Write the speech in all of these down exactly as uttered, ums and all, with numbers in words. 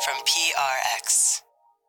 from P R X.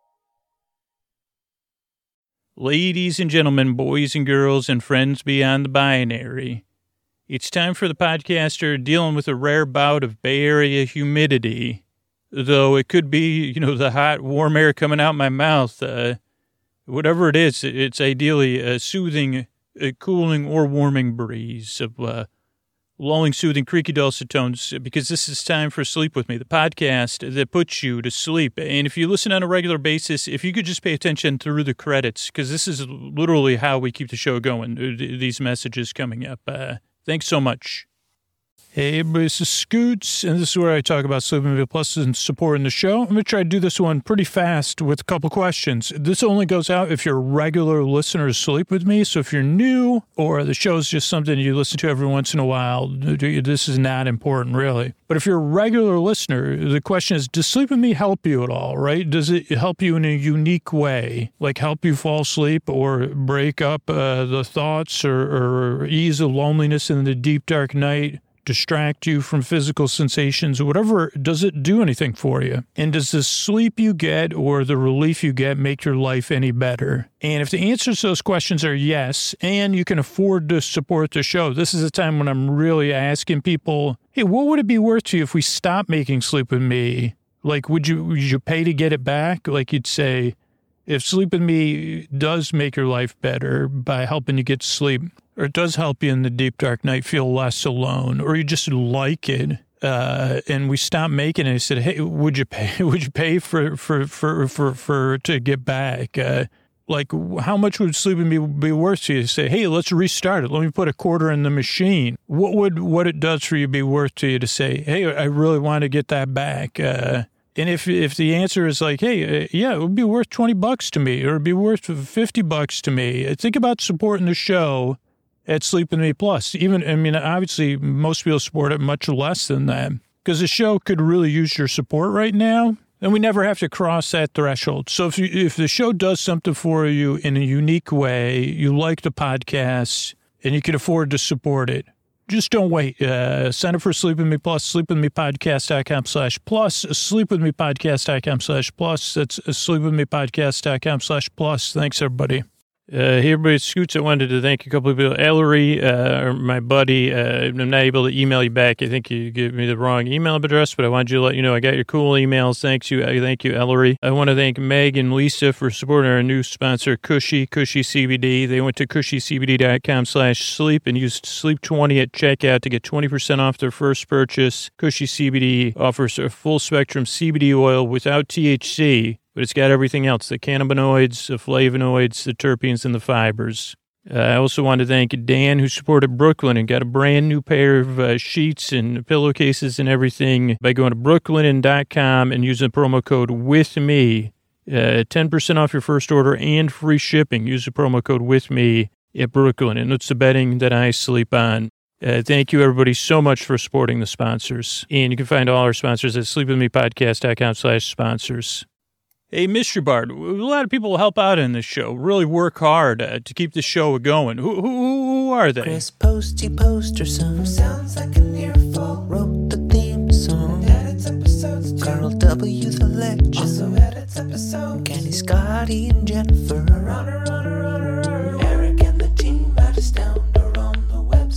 Ladies and gentlemen, boys and girls, and friends beyond the binary, it's time for the podcaster dealing with a rare bout of Bay Area humidity. Though it could be, you know, the hot, warm air coming out my mouth. Uh, whatever it is, it's ideally a soothing, a cooling, or warming breeze of uh, lulling, soothing, creaky, dulcet tones, because this is time for Sleep With Me, the podcast that puts you to sleep. And if you listen on a regular basis, if you could just pay attention through the credits, because this is literally how we keep the show going, these messages coming up. Uh, thanks so much. Hey, everybody, this is Scoots, and this is where I talk about Sleep With Me Plus and supporting the show. I'm going to try to do this one pretty fast with a couple questions. This only goes out if you're a regular listener to Sleep With Me, so if you're new or the show's just something you listen to every once in a while, this is not important, really. But if you're a regular listener, the question is, does Sleep With Me help you at all, right? Does it help you in a unique way, like help you fall asleep or break up uh, the thoughts or, or ease the loneliness in the deep, dark night? Distract you from physical sensations, whatever, does it do anything for you? And does the sleep you get or the relief you get make your life any better? And if the answers to those questions are yes, and you can afford to support the show, this is a time when I'm really asking people, hey, what would it be worth to you if we stopped making Sleep With Me? Like, would you, would you pay to get it back? Like you'd say, if Sleep With Me does make your life better by helping you get to sleep, or it does help you in the deep, dark night feel less alone, or you just like it, uh, and we stopped making it, I said, hey, would you pay, would you pay for, for, for, for, for, to get back? Uh, like, how much would Sleep With Me be worth to you? Say, hey, let's restart it. Let me put a quarter in the machine. What would, what it does for you be worth to you to say, hey, I really want to get that back? Uh, And if if the answer is like, hey, uh, yeah, it would be worth twenty bucks to me, or it'd be worth fifty bucks to me, think about supporting the show at Sleep With Me Plus. Even, I mean, obviously, most people support it much less than that, because the show could really use your support right now, and we never have to cross that threshold. So if you, if the show does something for you in a unique way, you like the podcast, and you can afford to support it, just don't wait. Uh, sign up for Sleep With Me Plus, sleepwithmepodcast.com slash plus, sleepwithmepodcast.com slash plus. That's sleepwithmepodcast.com slash plus. Thanks, everybody. Uh, hey, everybody, it's Scoots. I wanted to thank a couple of people. Ellery, uh, my buddy, uh, I'm not able to email you back. I think you gave me the wrong email address, but I wanted you to let you know I got your cool emails. Thanks you. I thank you, Ellery. I want to thank Meg and Lisa for supporting our new sponsor, Cushy, Cushy C B D. They went to cushycbd.com slash sleep and used sleep twenty at checkout to get twenty percent off their first purchase. Cushy C B D offers a full spectrum C B D oil without T H C, but it's got everything else, the cannabinoids, the flavonoids, the terpenes, and the fibers. Uh, I also want to thank Dan, who supported Brooklyn and got a brand new pair of uh, sheets and pillowcases and everything by going to brooklinen dot com and using the promo code WITHME. Uh, ten percent off your first order and free shipping. Use the promo code WITHME at Brooklyn, and it's the bedding that I sleep on. Uh, thank you, everybody, so much for supporting the sponsors. And you can find all our sponsors at sleepwithmepodcast.com slash sponsors. Hey, Mystery Bard, a lot of people help out in this show, really work hard uh, to keep the show going. Who, who, who are they? Chris Posty Poster Son sounds like an earful. Wrote the theme song. Edits episodes too. Carl W. the Legend also edits episodes. Kenny, Scotty, and Jennifer. Runner, runner, runner. Eric and the team at Astound are on the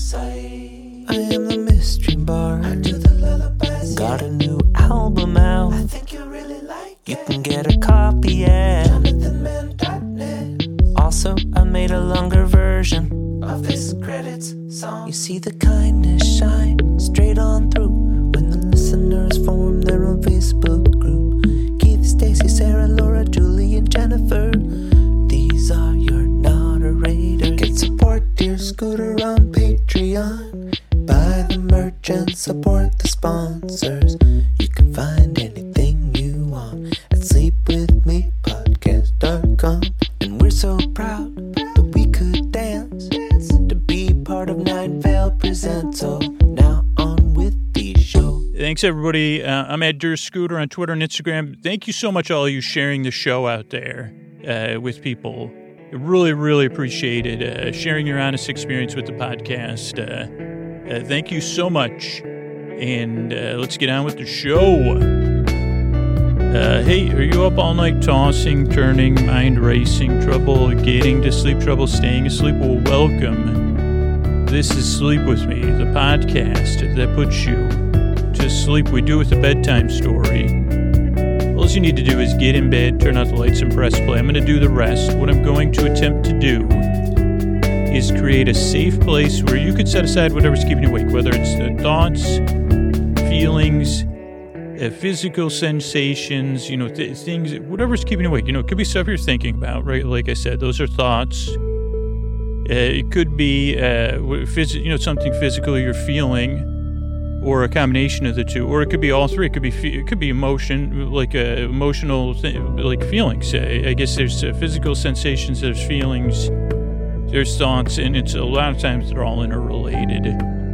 website. I am the Mystery Bard. I do the lullabies. Got a new album out. I think you really like. You can get a copy at jonathan man dot net. Also, I made a longer version of this credits song. You see the kindness shine straight on through when the listeners form their own Facebook group. Keith, Stacy, Sarah, Laura, Julie, and Jennifer. These are your moderators. Get support dear Scooter on Patreon. Buy the merch and support the sponsors. You can find anything you want at sleep with me podcast dot com. And we're so proud that we could dance to be part of Nine Vale Presents. So now on with the show. Thanks, everybody. Uh, I'm at Dear Scooter on Twitter and Instagram. Thank you so much, all of you, sharing the show out there uh, with people. I really, really appreciate it. Uh, sharing your honest experience with the podcast. Uh, uh, thank you so much. And uh, let's get on with the show. Uh, hey, are you up all night tossing, turning, mind racing, trouble getting to sleep, trouble staying asleep? Well, welcome. This is Sleep With Me, the podcast that puts you to sleep. We do it with a bedtime story. All you need to do is get in bed, turn out the lights, and press play. I'm going to do the rest. What I'm going to attempt to do is create a safe place where you could set aside whatever's keeping you awake, whether it's the thoughts, feelings, uh, physical sensations, you know, th- things, whatever's keeping you awake. You know, it could be stuff you're thinking about, right? Like I said, those are thoughts. Uh, it could be, uh, phys- you know, something physical you're feeling, or a combination of the two, or it could be all three. It could be fe- it could be emotion, like uh, emotional, th- like feelings. Uh, I guess there's uh, physical sensations, there's feelings, there's thoughts, and it's a lot of times they're all interrelated.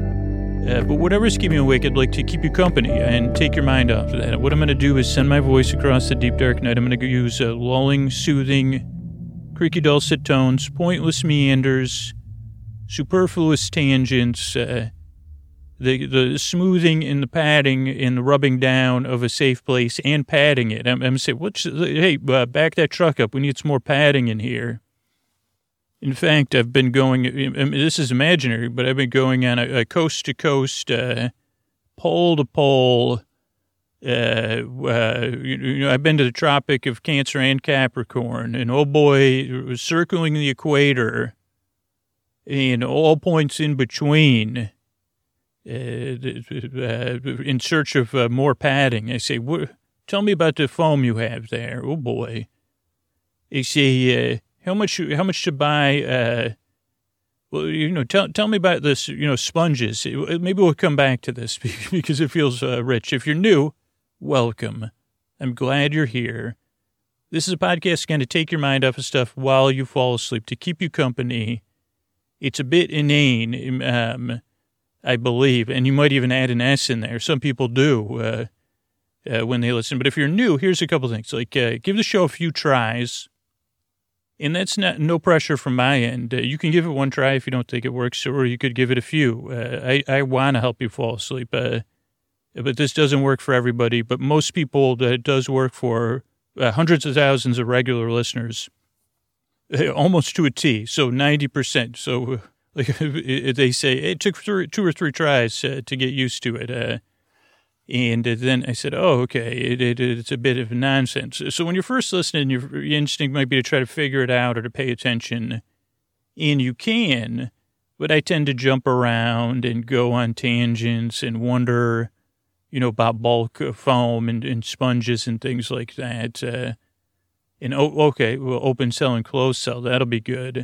Uh, but whatever's keeping you awake, I'd like to keep you company and take your mind off of that. What I'm going to do is send my voice across the deep, dark night. I'm going to use uh, lulling, soothing, creaky, dulcet tones, pointless meanders, superfluous tangents, uh, the the smoothing and the padding and the rubbing down of a safe place and padding it. I'm, I'm going to say, what's, hey, uh, back that truck up. We need some more padding in here. In fact, I've been going, I mean, this is imaginary, but I've been going on a, a coast-to-coast, uh, pole-to-pole, uh, uh, you, you know, I've been to the Tropic of Cancer and Capricorn, and oh boy, circling the equator, and all points in between, uh, uh, in search of uh, more padding. I say, what, tell me about the foam you have there. Oh boy. They say, uh, How much? How much to buy? Uh, well, you know, tell tell me about this. You know, sponges. Maybe we'll come back to this because it feels uh, rich. If you're new, welcome. I'm glad you're here. This is a podcast going to take your mind off of stuff while you fall asleep to keep you company. It's a bit inane, um, I believe, and you might even add an S in there. Some people do uh, uh, when they listen. But if you're new, here's a couple things. Like, uh, give the show a few tries. And that's not no pressure from my end. Uh, you can give it one try if you don't think it works, or you could give it a few. Uh, I, I want to help you fall asleep, uh, but this doesn't work for everybody. But most people, that it does work for uh, hundreds of thousands of regular listeners, uh, almost to a T, so ninety percent. So uh, like they say, it took three, two or three tries uh, to get used to it. Uh, And then I said, oh, okay, it, it, it's a bit of nonsense. So when you're first listening, your instinct might be to try to figure it out or to pay attention. And you can, but I tend to jump around and go on tangents and wonder, you know, about bulk foam and, and sponges and things like that. Uh, and, oh, okay, well, open cell and closed cell, that'll be good.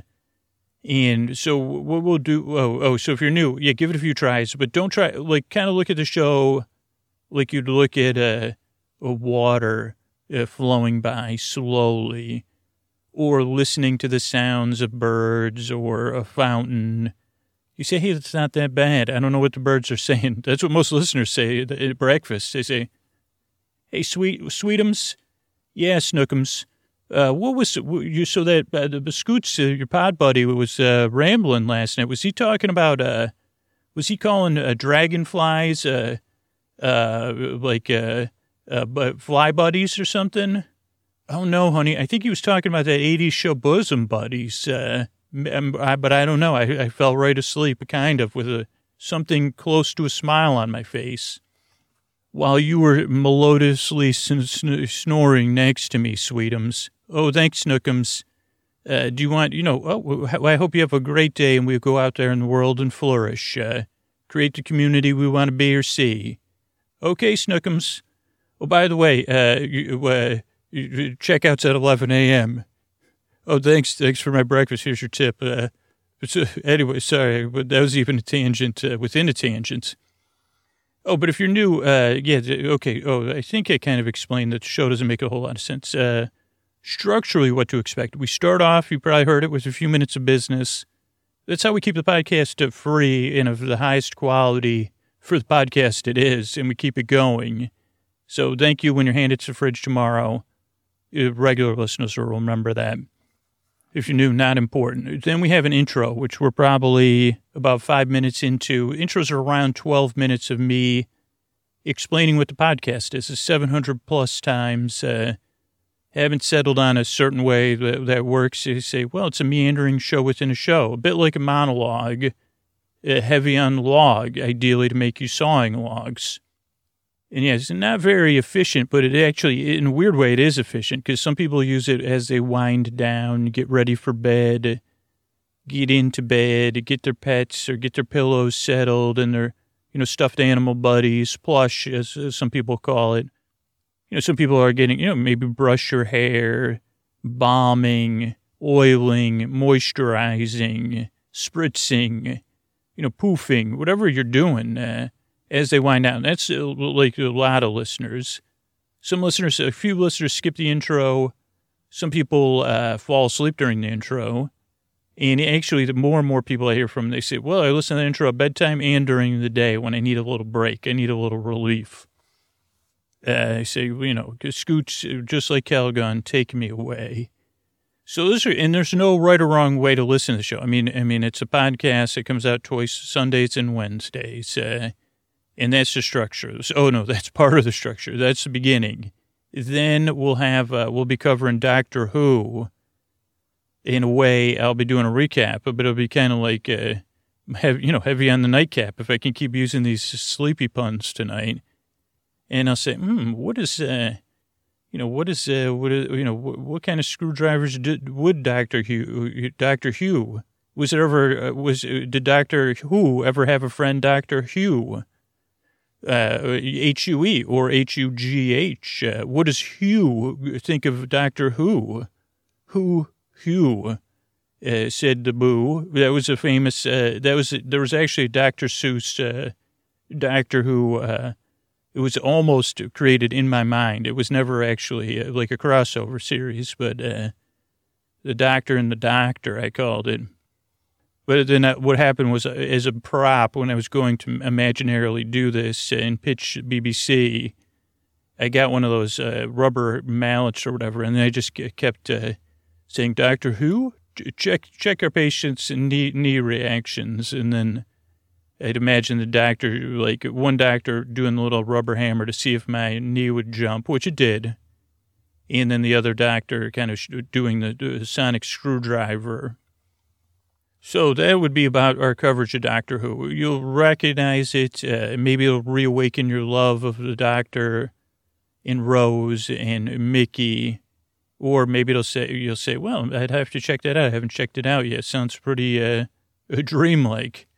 And so what we'll do, oh, oh, so if you're new, yeah, give it a few tries, but don't try, like, kind of look at the show like you'd look at a, a water uh, flowing by slowly, or listening to the sounds of birds or a fountain. You say, hey, that's not that bad. I don't know what the birds are saying. That's what most listeners say at breakfast. They say, hey, sweet sweetums, yeah, snookums. Uh, what was you? So that uh, the Scoots, uh, your pod buddy, was uh, rambling last night. Was he talking about? Uh, was he calling uh, dragonflies? Uh, Uh, like, uh, uh, but fly buddies or something? Oh, no, honey. I think he was talking about that eighties show Bosom Buddies. Uh, I, but I don't know. I, I fell right asleep, kind of, with a something close to a smile on my face while you were melodiously sn- sn- snoring next to me, sweetums. Oh, thanks, Snookums. Uh, do you want, you know, oh, I hope you have a great day and we'll go out there in the world and flourish. Uh, create the community we want to be or see. Okay, Snookums. Oh, by the way, uh, you, uh, you, checkout's at eleven a.m. Oh, thanks. Thanks for my breakfast. Here's your tip. Uh, uh, anyway, sorry, but that was even a tangent uh, within a tangent. Oh, but if you're new, uh, yeah, okay. Oh, I think I kind of explained that the show doesn't make a whole lot of sense. Uh, structurally, what to expect. We start off, you probably heard it, with a few minutes of business. That's how we keep the podcast free and of the highest quality for the podcast it is, and we keep it going. So thank you when your hand hits the fridge tomorrow. Regular listeners will remember that. If you're new, not important. Then we have an intro, which we're probably about five minutes into. Intros are around twelve minutes of me explaining what the podcast is, is seven hundred plus times. Uh, haven't settled on a certain way that, that works. You say, well, it's a meandering show within a show, a bit like a monologue, uh, heavy on log, ideally to make you sawing logs. And yeah, it's not very efficient, but it actually, in a weird way, it is efficient because some people use it as they wind down, get ready for bed, get into bed, get their pets or get their pillows settled and their, you know, stuffed animal buddies, plush, as, as some people call it. You know, some people are getting, you know, maybe brush your hair, balming, oiling, moisturizing, spritzing, you know, poofing, whatever you're doing, uh, as they wind down. That's uh, like a lot of listeners. Some listeners, a few listeners skip the intro. Some people uh, fall asleep during the intro. And actually, the more and more people I hear from, they say, well, I listen to the intro at bedtime and during the day when I need a little break. I need a little relief. Uh, I say, you know, Scoots, just like Calgon, take me away. So this, and there's no right or wrong way to listen to the show. I mean, I mean, it's a podcast. It comes out twice, Sundays and Wednesdays. Uh, And that's the structure. Oh, no, that's part of the structure. That's the beginning. Then we'll have, uh, we'll be covering Doctor Who. In a way, I'll be doing a recap, but it'll be kind of like, uh, heavy, you know, heavy on the nightcap, if I can keep using these sleepy puns tonight. And I'll say, hmm, what is, uh, you know, what is, uh, what is, you know, what, what kind of screwdrivers did, would Doctor Who, Doctor Who, was it ever, uh, was, did Doctor Who ever have a friend, Doctor Hugh? Uh, H U E or H U G H. Uh, what does Hugh think of Doctor Who? Who, Hugh, uh, said the boo. That was a famous, uh, that was, there was actually a Doctor Seuss, uh, Doctor Who, uh, it was almost created in my mind. It was never actually uh, like a crossover series, but, uh, the Doctor and the Doctor, I called it. But then what happened was, as a prop, when I was going to imaginarily do this and pitch B B C, I got one of those uh, rubber mallets or whatever, and I just kept uh, saying, Doctor Who, check check our patients' knee, knee reactions. And then I'd imagine the doctor, like one doctor doing the little rubber hammer to see if my knee would jump, which it did. And then the other doctor kind of doing the, the sonic screwdriver. So that would be about our coverage of Doctor Who. You'll recognize it. Uh, maybe it'll reawaken your love of the Doctor and Rose and Mickey. Or maybe it'll say, you'll say, well, I'd have to check that out. I haven't checked it out yet. Sounds pretty uh, dreamlike.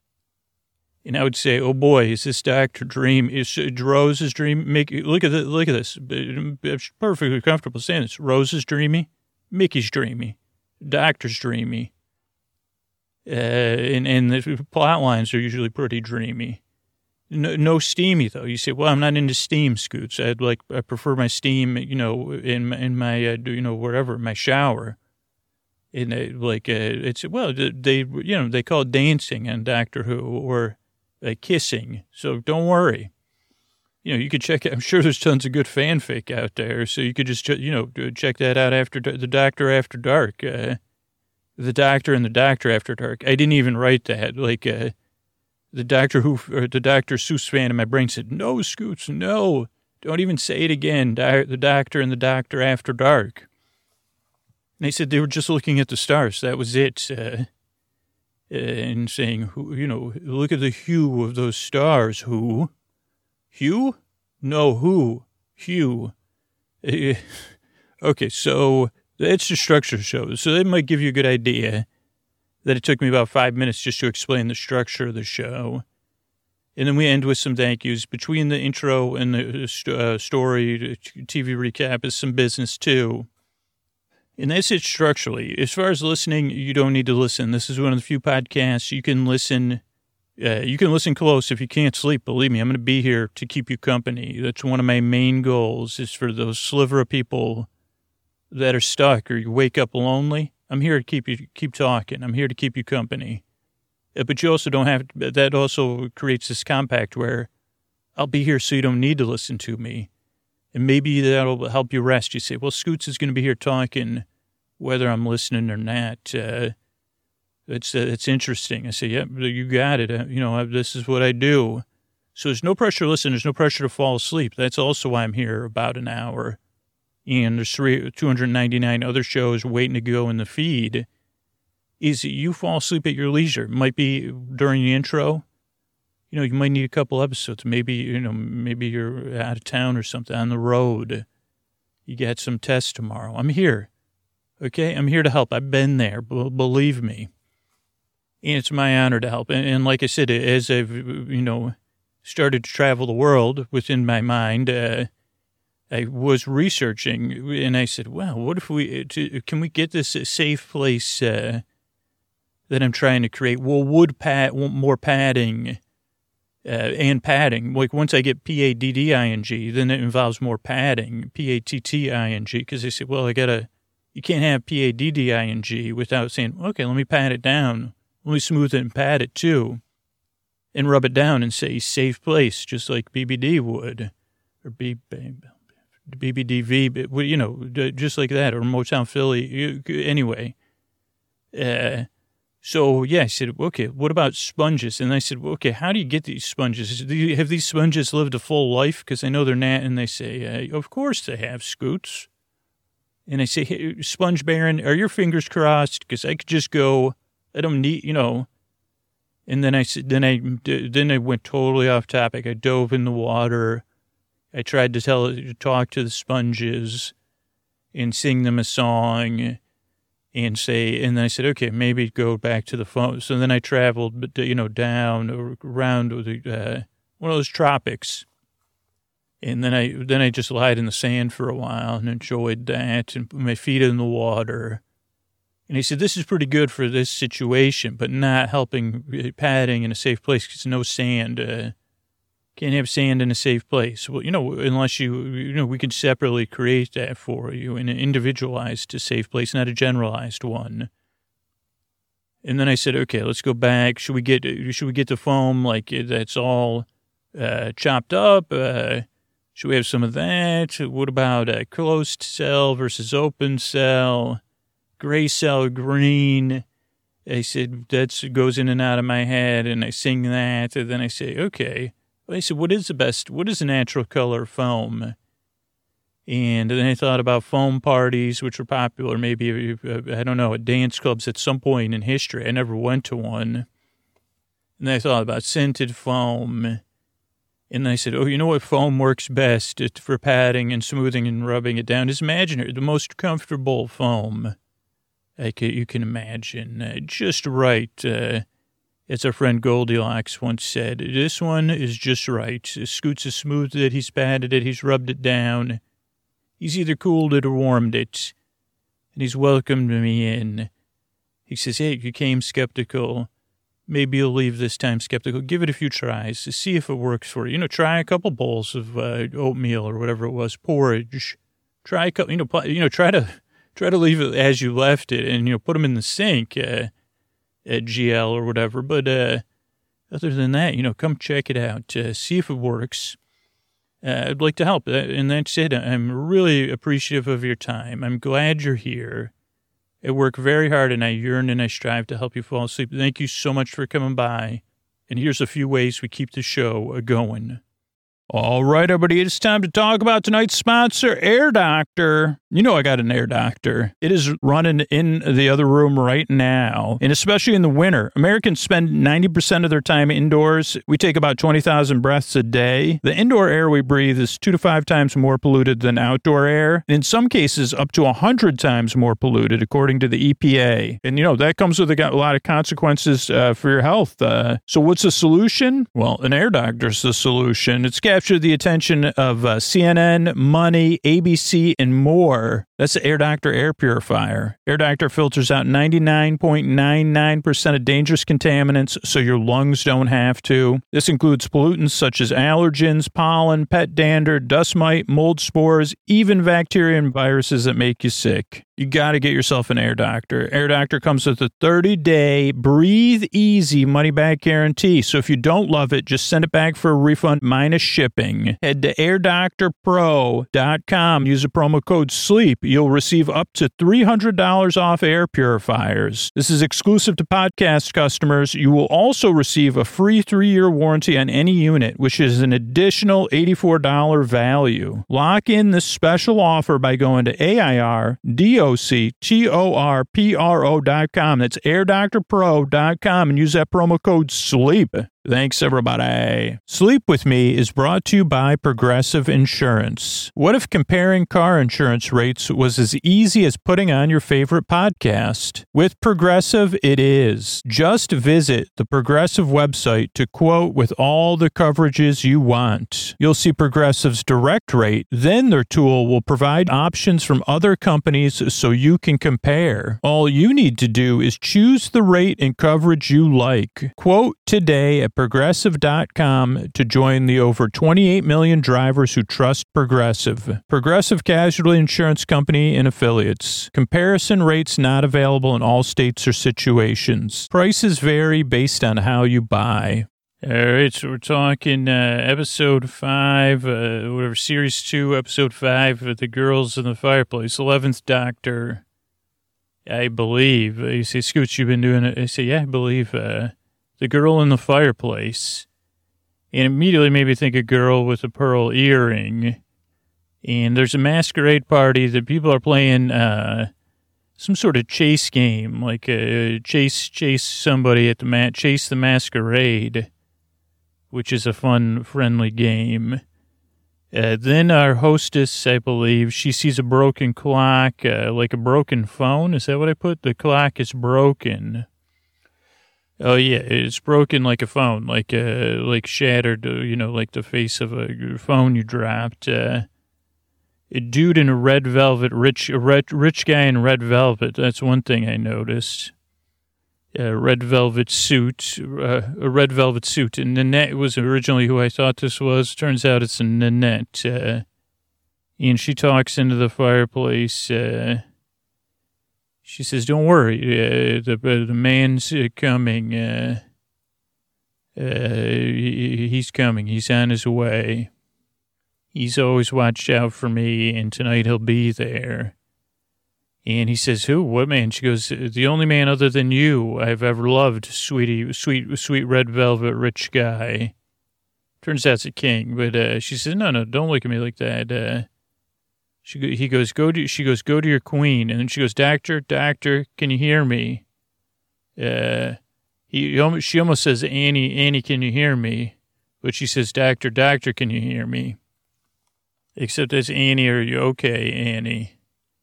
And I would say, oh, boy, is this Doctor Dream? Is Rose's dream? Mickey, look at the, look at this. I'm perfectly comfortable saying this. Rose is dreamy. Mickey's dreamy. Doctor's dreamy. Uh, and, and the plot lines are usually pretty dreamy. No, no steamy, though. You say, well, I'm not into steam, Scoots. I'd like, I prefer my steam, you know, in, in my, uh, you know, wherever, my shower. And uh, like, uh, it's, well, they, you know, they call it dancing on Doctor Who or uh, kissing. So don't worry. You know, you could check it. I'm sure there's tons of good fanfic out there. So you could just, you know, check that out after the Doctor After Dark. Uh, The Doctor and the Doctor After Dark. I didn't even write that. Like, uh, the Doctor Who, or the Doctor Seuss fan in my brain said, no, Scoots, no. Don't even say it again. The Doctor and the Doctor After Dark. And they said they were just looking at the stars. That was it. Uh, and saying, you know, look at the hue of those stars. Who? Hugh? No, who? Hugh. Uh, okay, so that's the structure of the show. So that might give you a good idea that it took me about five minutes just to explain the structure of the show. And then we end with some thank yous. Between the intro and the uh, story, T V recap is some business, too. And that's it structurally. As far as listening, you don't need to listen. This is one of the few podcasts you can listen. Uh, you can listen close if you can't sleep. Believe me, I'm going to be here to keep you company. That's one of my main goals, is for those sliver of people that are stuck or you wake up lonely. I'm here to keep you, keep talking. I'm here to keep you company. But you also don't have, that also creates this compact where I'll be here so you don't need to listen to me. And maybe that'll help you rest. You say, well, Scoots is going to be here talking whether I'm listening or not. Uh, it's, uh, it's interesting. I say, yeah, you got it. Uh, you know, this is what I do. So there's no pressure to listen. There's no pressure to fall asleep. That's also why I'm here about an hour. And there's three, two hundred ninety-nine other shows waiting to go in the feed. Is you fall asleep at your leisure. It might be during the intro. You know, you might need a couple episodes. Maybe, you know, maybe you're out of town or something, on the road. You got some tests tomorrow. I'm here. Okay? I'm here to help. I've been there. B- believe me. And it's my honor to help. And, and like I said, as I've, you know, started to travel the world within my mind, uh, I was researching, and I said, well, what if we, to, can we get this a safe place uh, that I'm trying to create? Well, would pad, more padding uh, and padding. Like once I get P A D D I N G, then it involves more padding, P A T T I N G, because they said, well, I got to, you can't have P A D D I N G without saying, okay, let me pad it down. Let me smooth it and pad it too. And rub it down and say safe place, just like B B D would, or B B. B B D V, you know, just like that, or Motown Philly. Anyway, uh, so yeah, I said, okay, what about sponges? And I said, well, okay, how do you get these sponges? Do you, have these sponges lived a full life? Because I know they're not. And they say, uh, of course they have, Scoots. And I say, hey, Sponge Baron, are your fingers crossed? Because I could just go, I don't need, you know. And then I said, then I, then I went totally off topic. I dove in the water. I tried to tell, talk to the sponges and sing them a song and say, and then I said, okay, maybe go back to the phone. So then I traveled, you know, down around the, uh, one of those tropics. And then I, then I just lied in the sand for a while and enjoyed that and put my feet in the water. And he said, this is pretty good for this situation, but not helping padding in a safe place because no sand, uh, can't have sand in a safe place. Well, you know, unless you, you know, we could separately create that for you in an individualized safe place, not a generalized one. And then I said, okay, let's go back. Should we get, should we get the foam like that's all uh, chopped up? Uh, should we have some of that? What about a closed cell versus open cell? Gray cell, green. I said, that goes in and out of my head, and I sing that. And then I say, okay. I said, what is the best, what is the natural color foam? And then I thought about foam parties, which were popular, maybe, I don't know, at dance clubs at some point in history. I never went to one. And then I thought about scented foam. And I said, oh, you know what foam works best for padding and smoothing and rubbing it down? Just imagine it, the most comfortable foam I could, you can imagine. Uh, just right. Uh, As our friend Goldilocks once said, this one is just right. Scoots has smoothed it, he's patted it, he's rubbed it down. He's either cooled it or warmed it. And he's welcomed me in. He says, hey, you came skeptical. Maybe you'll leave this time skeptical. Give it a few tries to see if it works for you. You know, try a couple bowls of uh, oatmeal or whatever it was, porridge. Try a couple, you know, you know, try to, try to leave it as you left it and, you know, put them in the sink. Uh, at G L or whatever. But uh, other than that, you know, come check it out. Uh, see if it works. Uh, I'd like to help. Uh, and that's it. I'm really appreciative of your time. I'm glad you're here. I work very hard and I yearn and I strive to help you fall asleep. Thank you so much for coming by. And here's a few ways we keep the show going. All right, everybody, it's time to talk about tonight's sponsor, Air Doctor. You know I got an Air Doctor. It is running in the other room right now, and especially in the winter. Americans spend ninety percent of their time indoors. We take about twenty thousand breaths a day. The indoor air we breathe is two to five times more polluted than outdoor air, and in some cases up to one hundred times more polluted, according to the E P A. And, you know, that comes with a lot of consequences uh, for your health. Uh, so what's the solution? Well, an Air Doctor's the solution. It's captured the attention of uh, C N N, Money, A B C, and more. That's the Air Doctor air purifier. Air Doctor filters out ninety-nine point nine nine percent of dangerous contaminants so your lungs don't have to. This includes pollutants such as allergens, pollen, pet dander, dust mite, mold spores, even bacteria and viruses that make you sick. You got to get yourself an Air Doctor. Air Doctor comes with a thirty-day breathe easy money back guarantee. So if you don't love it, just send it back for a refund minus shipping. Head to air doctor pro dot com. Use the promo code SLEEP. you'll receive up to three hundred dollars off air purifiers. This is exclusive to podcast customers. You will also receive a free three-year warranty on any unit, which is an additional eighty-four dollars value. Lock in this special offer by going to A I R D O C T O R P R O dot com. That's air doctor pro dot com and use that promo code SLEEP. Thanks, everybody. Sleep With Me is brought to you by Progressive Insurance. What if comparing car insurance rates was as easy as putting on your favorite podcast? With Progressive, it is. Just visit the Progressive website to quote with all the coverages you want. You'll see Progressive's direct rate, then their tool will provide options from other companies so you can compare. All you need to do is choose the rate and coverage you like. Quote today at progressive dot com to join the over twenty-eight million drivers who trust Progressive. Progressive Casualty Insurance Company and Affiliates. Comparison rates not available in all states or situations. Prices vary based on how you buy. All right, so we're talking uh, episode five, uh, whatever, series two, episode five, of The Girls in the Fireplace, eleventh Doctor, I believe. You say, Scooch, you've been doing it. I say, yeah, I believe, uh, The Girl in the Fireplace. And immediately made me think a girl with a pearl earring. And there's a masquerade party that people are playing uh, some sort of chase game, like uh, chase chase somebody at the mat, chase the masquerade, which is a fun, friendly game. Uh, then our hostess, I believe, she sees a broken clock, uh, like a broken phone. Is that what I put? The clock is broken. Oh, yeah, it's broken like a phone, like uh, like shattered, uh, you know, like the face of a phone you dropped. Uh, a dude in a red velvet, rich, a red, rich guy in red velvet. That's one thing I noticed. A red velvet suit, uh, a red velvet suit. And Nanette was originally who I thought this was. Turns out it's a Nanette. Uh, and she talks into the fireplace. Uh, she says, don't worry, uh, the, uh, the man's uh, coming. Uh, uh, he, he's coming. He's on his way. He's always watched out for me, and tonight he'll be there. And he says, who? What man? She goes, the only man other than you I've ever loved, sweetie, sweet, sweet red velvet rich guy. Turns out it's a king. But uh, she says, no, no, don't look at me like that. Uh, she, he goes, go to, she goes, go to your queen. And then she goes, doctor, doctor, can you hear me? Uh, he, almost, she almost says, Annie, Annie, can you hear me? But she says, doctor, doctor, can you hear me? Except that's Annie, are you okay, Annie?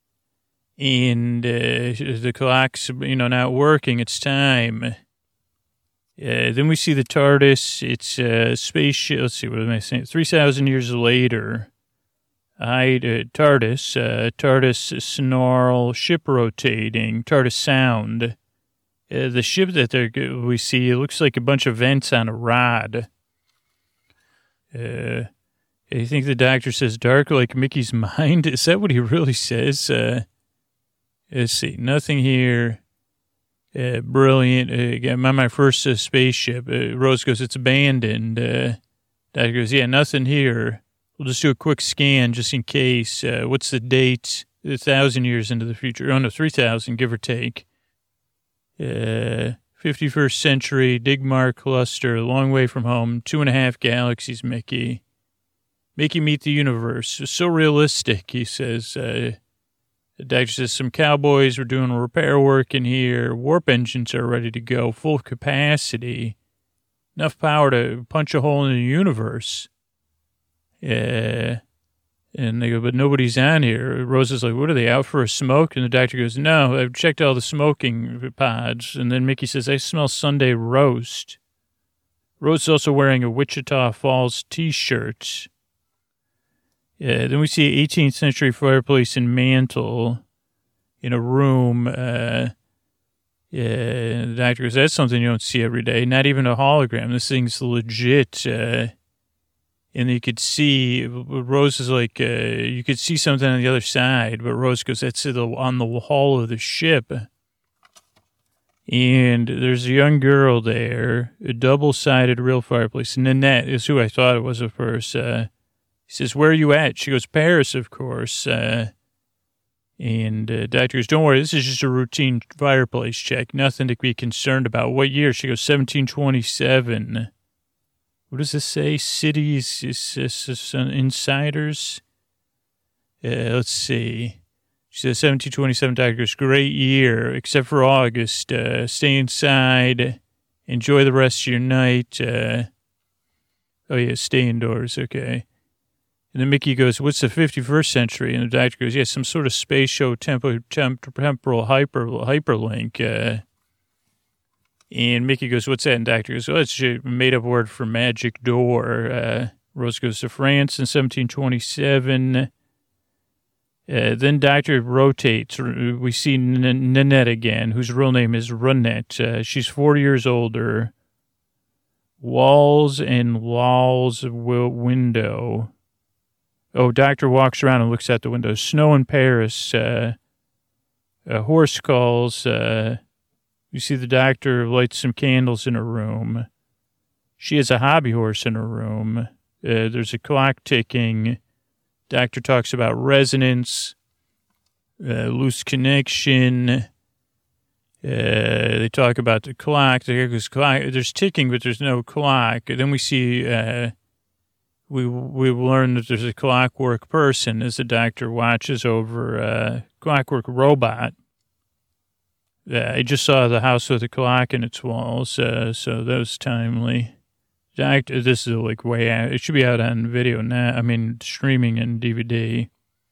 And uh, the clock's, you know, not working. It's time. Uh, then we see the TARDIS. It's a uh, spaceship. Let's see, what am I saying? three thousand years later. I, uh, TARDIS, uh, TARDIS snarl, ship rotating, TARDIS sound. Uh, the ship that they're, we see, it looks like a bunch of vents on a rod. Uh, I think the doctor says dark like Mickey's mind. Is that what he really says? Uh, let's see. Nothing here. Uh, brilliant. Uh, I'm on my first uh, spaceship. Uh, Rose goes, it's abandoned. Uh, doctor goes, yeah, nothing here. We'll just do a quick scan just in case. Uh, what's the date? A thousand years into the future. Oh, no, three thousand, give or take. Uh, fifty-first century, Digmar cluster, a long way from home, two and a half galaxies, Mickey. Mickey meet the universe. It's so realistic, he says. Uh, the doctor says, some cowboys were doing repair work in here. Warp engines are ready to go, full capacity. Enough power to punch a hole in the universe. Uh, and they go, but nobody's on here. Rose is like, what are they, out for a smoke? And the doctor goes, no, I've checked all the smoking pods. And then Mickey says, I smell Sunday roast. Rose is also wearing a Wichita Falls T-shirt. Yeah, then we see an eighteenth century fireplace and mantle in a room. Uh, yeah, the doctor goes, that's something you don't see every day. Not even a hologram. This thing's legit. Uh, and you could see, Rose is like, uh, you could see something on the other side. But Rose goes, that's on the hull of the ship. And there's a young girl there, a double-sided real fireplace. Nanette is who I thought it was at first. Uh, He says, where are you at? She goes, Paris, of course. Uh, And uh, doctor goes, don't worry, this is just a routine fireplace check. Nothing to be concerned about. What year? She goes, seventeen twenty-seven. What does this say? Cities, is, is, is, uh, insiders? Uh, let's see. She says, seventeen twenty-seven, doctor goes, great year, except for August. Uh, stay inside. Enjoy the rest of your night. Uh, oh, yeah, stay indoors. Okay. And then Mickey goes, what's the fifty-first century? And the doctor goes, yeah, some sort of spatial tempo, temp, temporal hyper, hyperlink. Uh, and Mickey goes, what's that? And the doctor goes, oh, it's a made-up word for magic door. Uh, Rose goes to France in seventeen twenty-seven. Uh, then doctor rotates. We see N- Nanette again, whose real name is Renette. Uh, she's four years older. Walls and walls w- window. Oh, doctor walks around and looks out the window. Snow in Paris. Uh, a horse calls. Uh, you see the doctor lights some candles in her room. She has a hobby horse in her room. Uh, there's a clock ticking. Doctor talks about resonance, uh, loose connection. Uh, they talk about the clock. There's, clock. there's ticking, but there's no clock. And then we see... Uh, We we learn that there's a clockwork person as the doctor watches over a clockwork robot. Uh, I just saw The House with a Clock in its walls, uh, so that was timely. Doctor, this is like way out. It should be out on video now. I mean, streaming and D V D.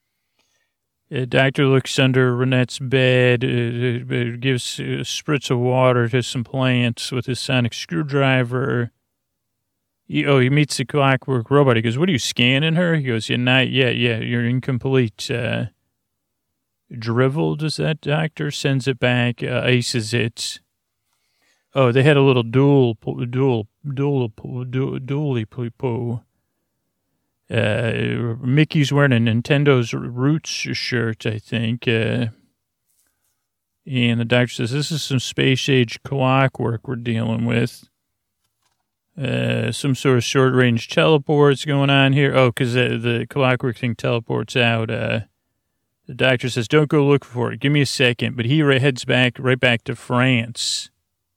Uh, doctor looks under Renette's bed, uh, gives a spritz of water to some plants with his sonic screwdriver. He, oh, he meets the clockwork robot. He goes, what are you, scanning her? He goes, yeah, not yet. Yeah, you're incomplete. Uh, driveled, is that doctor? Sends it back, uh, ices it. Oh, they had a little duel, duel, duel, duel, dually poo. Uh, Mickey's wearing a Nintendo's Roots shirt, I think. Uh, and the doctor says, this is some space-age clockwork we're dealing with. Uh, some sort of short-range teleports going on here. Oh, because the, the clockwork thing teleports out. Uh, the doctor says, don't go look for it. Give me a second. But he right, heads back, right back to France.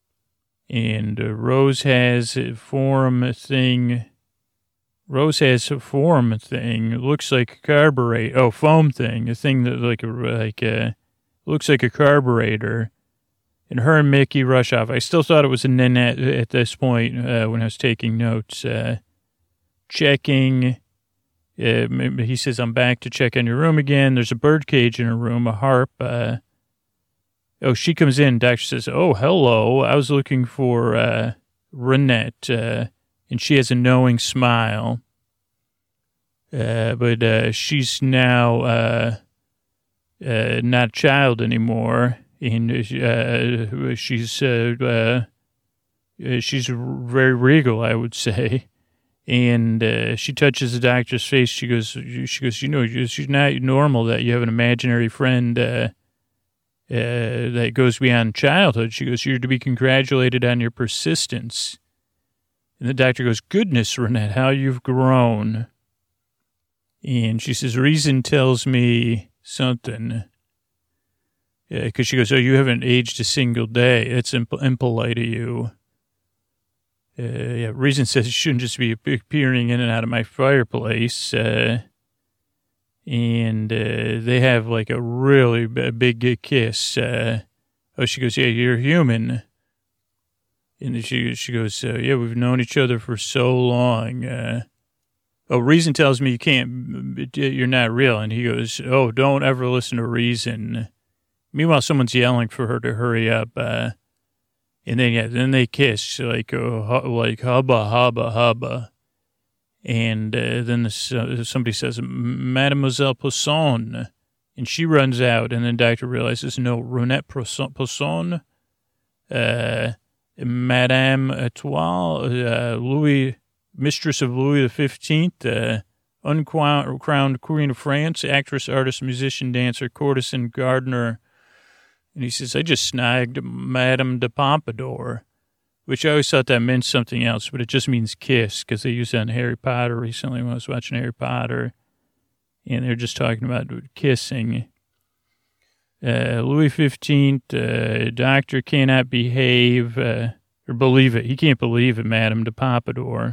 And uh, Rose has a forum thing. Rose has a forum thing. It looks like a carburetor. Oh, foam thing. A thing that like a, like a, looks like a carburetor. And her and Mickey rush off. I still thought it was a Nanette at this point uh, when I was taking notes. Uh, checking. Uh, he says, I'm back to check on your room again. There's a bird cage in her room, a harp. Uh, oh, she comes in. Doctor says, oh, hello. I was looking for uh, Renette. Uh, and she has a knowing smile. Uh, but uh, she's now uh, uh, not a child anymore. And uh, she's uh, uh, she's very regal, I would say. And uh, she touches the doctor's face. She goes, she goes, you know, she's not normal that you have an imaginary friend uh, uh, that goes beyond childhood. She goes, you're to be congratulated on your persistence. And the doctor goes, goodness, Renette, how you've grown. And she says, reason tells me something. Yeah, because she goes, oh, you haven't aged a single day. That's imp- impolite of you. Uh, yeah, reason says you shouldn't just be peering in and out of my fireplace. Uh, and uh, they have like a really b- big kiss. Uh, oh, she goes, yeah, you're human. And she she goes, uh, yeah, we've known each other for so long. Uh, oh, reason tells me you can't, you're not real. And he goes, oh, don't ever listen to reason. Meanwhile, someone's yelling for her to hurry up, uh, and then yeah, then they kiss like uh, like hubba hubba hubba, and uh, then the, uh, somebody says Mademoiselle Poisson, and she runs out, and then Doctor realizes no, Renette Poisson, uh, Madame Etoile, uh, Louis, mistress of Louis the Fifteenth, uh, uncrowned Queen of France, actress, artist, musician, dancer, courtesan, gardener. And he says, I just snagged Madame de Pompadour, which I always thought that meant something else, but it just means kiss, because they used that in Harry Potter recently when I was watching Harry Potter, and they're just talking about kissing. Uh, Louis fifteenth, uh, doctor cannot behave, uh, or believe it. He can't believe it, Madame de Pompadour.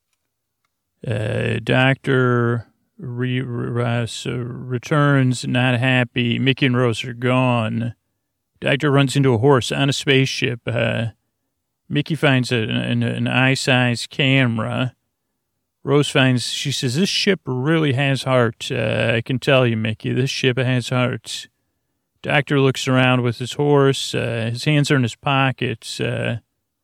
Uh, doctor re- re- so returns, not happy. Mickey and Rose are gone. Doctor runs into a horse on a spaceship. Uh, Mickey finds a, an, an eye-sized camera. Rose finds, she says, this ship really has heart. Uh, I can tell you, Mickey, this ship has heart. Doctor looks around with his horse. Uh, his hands are in his pockets. Uh,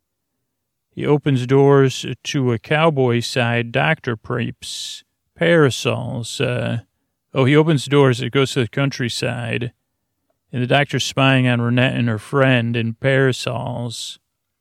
he opens doors to a cowboy side. Doctor preeps parasols. Uh, oh, he opens doors. It goes to the countryside. And the doctor's spying on Renette and her friend in parasols.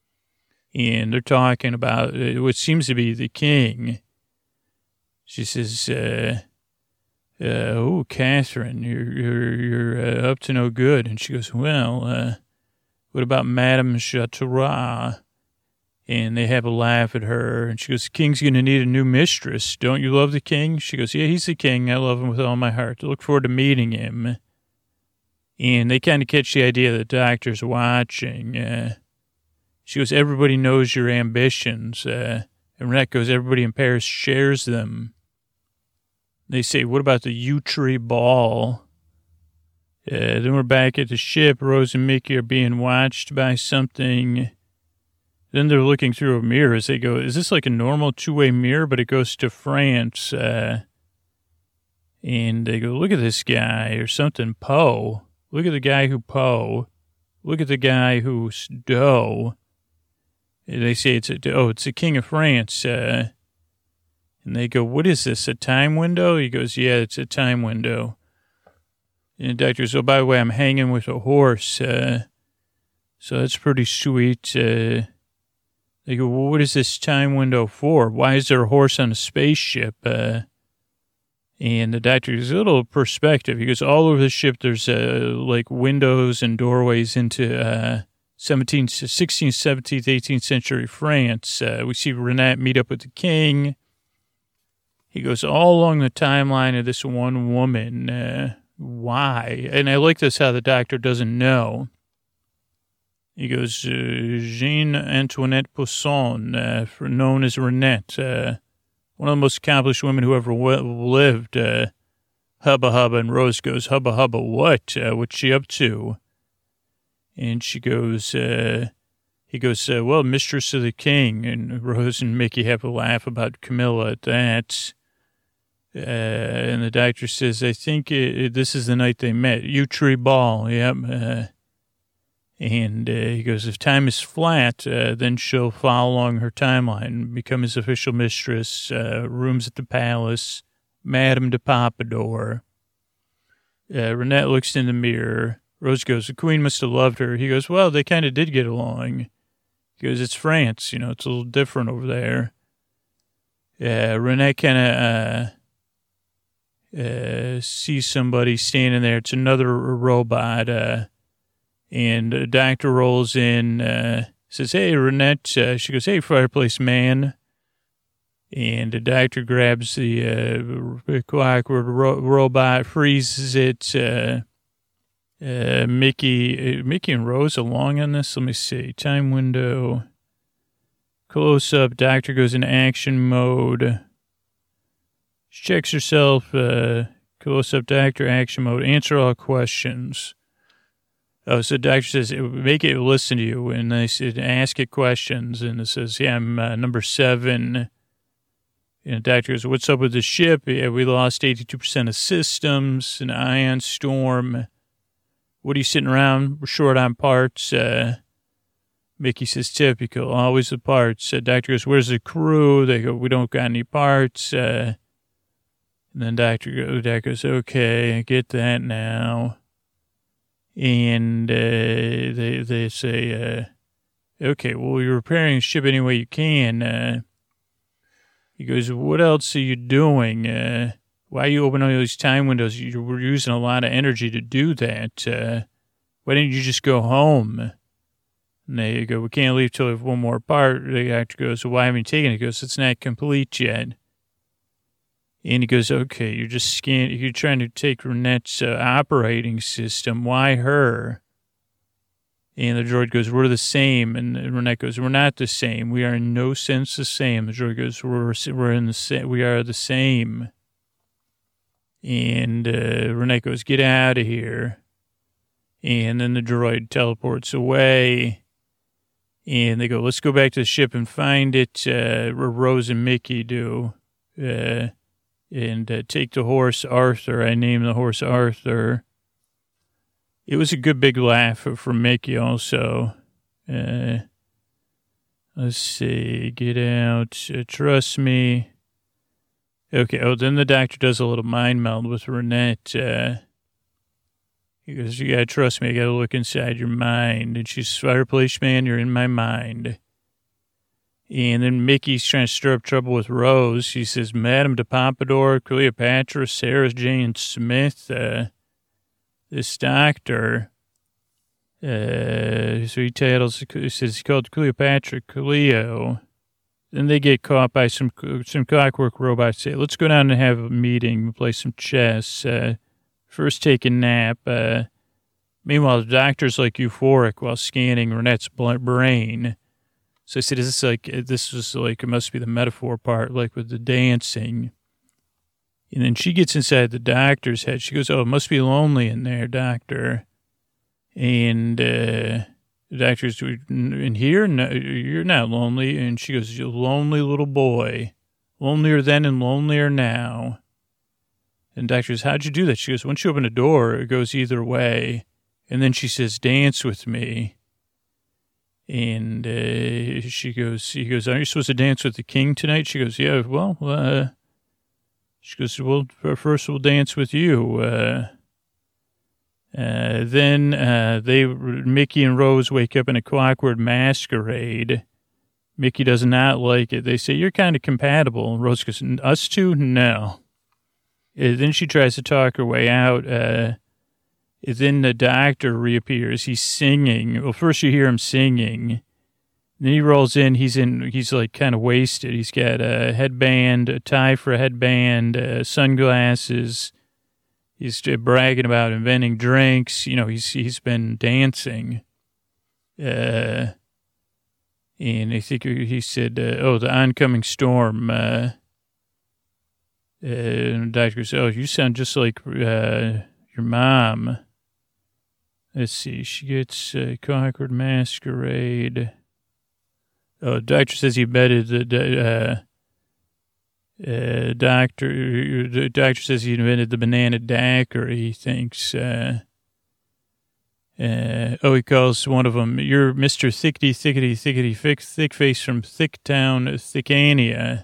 And they're talking about uh, what seems to be the king. She says, uh, uh, oh, Catherine, you're, you're, you're uh, up to no good. And she goes, well, uh, what about Madame Chateauroux? And they have a laugh at her. And she goes, the king's going to need a new mistress. Don't you love the king? She goes, yeah, he's the king. I love him with all my heart. I look forward to meeting him. And they kind of catch the idea that the doctor's watching. Uh, she goes, everybody knows your ambitions. Uh, and Renette goes, everybody in Paris shares them. They say, what about the Utri ball? Uh, then we're back at the ship. Rose and Mickey are being watched by something. Then they're looking through a mirror as they go, is this like a normal two-way mirror? But it goes to France. Uh, and they go, look at this guy or something, Poe. Look at the guy who Poe. Look at the guy who's Doe. They say, it's a, oh, it's the King of France. Uh, and they go, what is this, a time window? He goes, yeah, it's a time window. And the doctor goes, oh, by the way, I'm hanging with a horse. Uh, so that's pretty sweet. Uh, they go, well, what is this time window for? Why is there a horse on a spaceship? Uh, and the doctor gives a little perspective. He goes, all over the ship, there's uh, like windows and doorways into uh, seventeenth, sixteenth, seventeenth, eighteenth century France. Uh, we see Renette meet up with the king. He goes all along the timeline of this one woman. Uh, why? And I like this, how the doctor doesn't know. He goes, uh, Jean Antoinette Poussin, uh, known as Renette, uh, one of the most accomplished women who ever w- lived. Uh, hubba hubba. And Rose goes, hubba hubba, what? Uh, what's she up to? And she goes, uh, he goes, uh, well, mistress of the king. And Rose and Mickey have a laugh about Camilla at that. Uh, and the doctor says, I think it, this is the night they met. Utri ball, yep. Uh, and uh, he goes, if time is flat, uh, then she'll follow along her timeline, become his official mistress, uh, rooms at the palace, Madame de Pompadour. Uh, Renette looks in the mirror. Rose goes, the queen must have loved her. He goes, well, they kind of did get along. He goes, it's France, you know, it's a little different over there. Uh, Renette kind of uh, uh, sees somebody standing there. It's another robot. Uh, and the doctor rolls in, uh, says, hey, Renette. Uh, she goes, hey, fireplace man. And the doctor grabs the uh, clockwork ro- robot, freezes it. Uh, uh, Mickey, uh, Mickey and Rose along on this. Let me see. Time window. Close up. Doctor goes in action mode. She checks herself. Uh, close up. Doctor action mode. Answer all questions. Oh, so the doctor says, make it listen to you. And they said, ask it questions. And it says, yeah, I'm uh, number seven. And the doctor goes, what's up with the ship? Yeah, we lost eighty-two percent of systems, an ion storm. What are you sitting around? We're short on parts. Uh, Mickey says, typical, always the parts. Uh, doctor goes, where's the crew? They go, we don't got any parts. Uh, and then doctor goes, doctor goes, okay, I get that now. And uh, they they say, uh, okay, well, you're repairing the ship any way you can. Uh, he goes, what else are you doing? Uh, why are you opening all these time windows? You were using a lot of energy to do that. Uh, why didn't you just go home? And they go, we can't leave till we have one more part. The actor goes, well, why haven't you taken it? He goes, it's not complete yet. And he goes, okay, you're just scanning, you're trying to take Renette's uh, operating system. Why her? And the droid goes, we're the same. And Renette goes, we're not the same. We are in no sense the same. The droid goes, we're, we're in the same, we are the same. And uh, Renette goes, get out of here. And then the droid teleports away. And they go, let's go back to the ship and find it. Uh, Rose and Mickey do. Uh, and uh, take the horse Arthur. I named the horse Arthur. It was a good big laugh from Mickey also. Uh, let's see. Get out. Uh, trust me. Okay. Oh, then the doctor does a little mind meld with Renette. Uh, he goes, you got to trust me. I got to look inside your mind. And she's, fireplace man, you're in my mind. And then Mickey's trying to stir up trouble with Rose. She says, Madame de Pompadour, Cleopatra, Sarah Jane Smith, uh, this doctor, uh, so he titles, he says he called Cleopatra Cleo. Then they get caught by some some clockwork robots. Say, let's go down and have a meeting, play some chess. Uh, first take a nap. Uh, meanwhile, the doctor's like euphoric while scanning Renette's brain. So I said, is this like, this was like, it must be the metaphor part, like with the dancing. And then she gets inside the doctor's head. She goes, oh, it must be lonely in there, doctor. And uh, the doctor's, in here? No, you're not lonely. And she goes, you lonely little boy. Lonelier then and lonelier now. And the doctor goes, how'd you do that? She goes, once you open a door, it goes either way. And then she says, dance with me. And uh, she goes, he goes, aren't you supposed to dance with the king tonight? She goes, yeah, well, uh, she goes, well, first we'll dance with you. Uh, uh, then uh, they, Mickey and Rose wake up in a clockwork masquerade. Mickey does not like it. They say, you're kind of compatible. Rose goes, us two? No. Uh, then she tries to talk her way out. Uh, then the doctor reappears. He's singing. Well, first you hear him singing. Then he rolls in. He's in. He's like kind of wasted. He's got a headband, a tie for a headband, uh, sunglasses. He's bragging about inventing drinks. You know, he's he's been dancing. Uh, and I think he said, uh, "Oh, the oncoming storm." Uh, uh, and the doctor goes, "Oh, you sound just like uh, your mom." Let's see. She gets uh, Concord Masquerade. Oh, the doctor says he betted the uh, uh, doctor. The doctor says he invented the banana daiquiri. He thinks. Uh, uh, oh, he calls one of them, "You're Mister Thickety, Thickety, Thickety, Thick, thick Face from Thicktown, Thickania."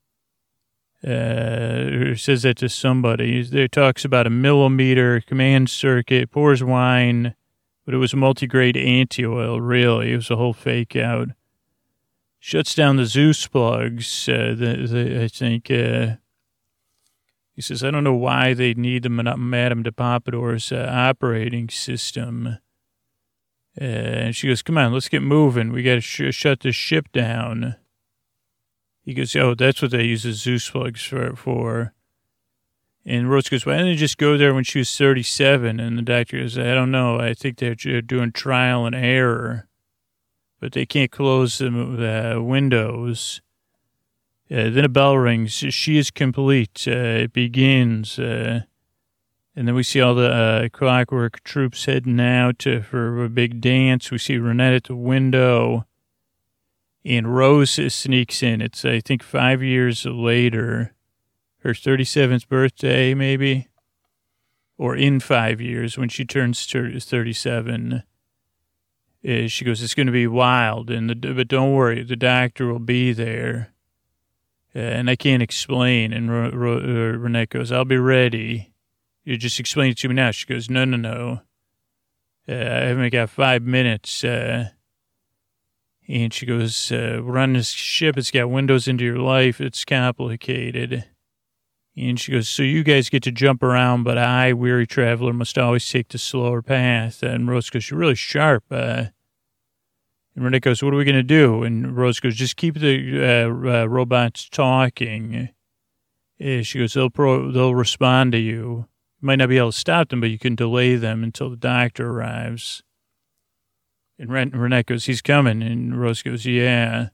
Uh, says that to somebody. There talks about a millimeter command circuit, pours wine, but it was multi-grade anti-oil, really. It was a whole fake out. Shuts down the Zeus plugs, uh, the, the, I think. Uh, he says, I don't know why they need the Madame de Pompadour's uh, operating system. Uh, and she goes, come on, let's get moving. We got to sh- shut this ship down. He goes, oh, that's what they use the Zeus plugs for. for. And Rose goes, why didn't they just go there when she was thirty-seven? And the doctor goes, I don't know. I think they're doing trial and error. But they can't close the uh, windows. Uh, then a bell rings. She is complete. Uh, it begins. Uh, and then we see all the uh, clockwork troops heading out to, for a big dance. We see Renette at the window. And Rose sneaks in. It's, I think, five years later. Her thirty-seventh birthday, maybe. Or in five years when she turns thirty-seven. Uh, she goes, it's going to be wild. And the, but don't worry, the doctor will be there. Uh, and I can't explain. And Ro- Ro- uh, Renette goes, I'll be ready. You just explain it to me now. She goes, no, no, no. Uh, I haven't got five minutes. Uh, And she goes, uh, we're on this ship. It's got windows into your life. It's complicated. And she goes, so you guys get to jump around, but I, weary traveler, must always take the slower path. And Rose goes, you're really sharp. Uh, and Renette goes, what are we going to do? And Rose goes, just keep the uh, uh, robots talking. Uh, she goes, they'll pro- they'll respond to you. You might not be able to stop them, but you can delay them until the doctor arrives. And Ren- Renette goes, he's coming. And Rose goes, yeah.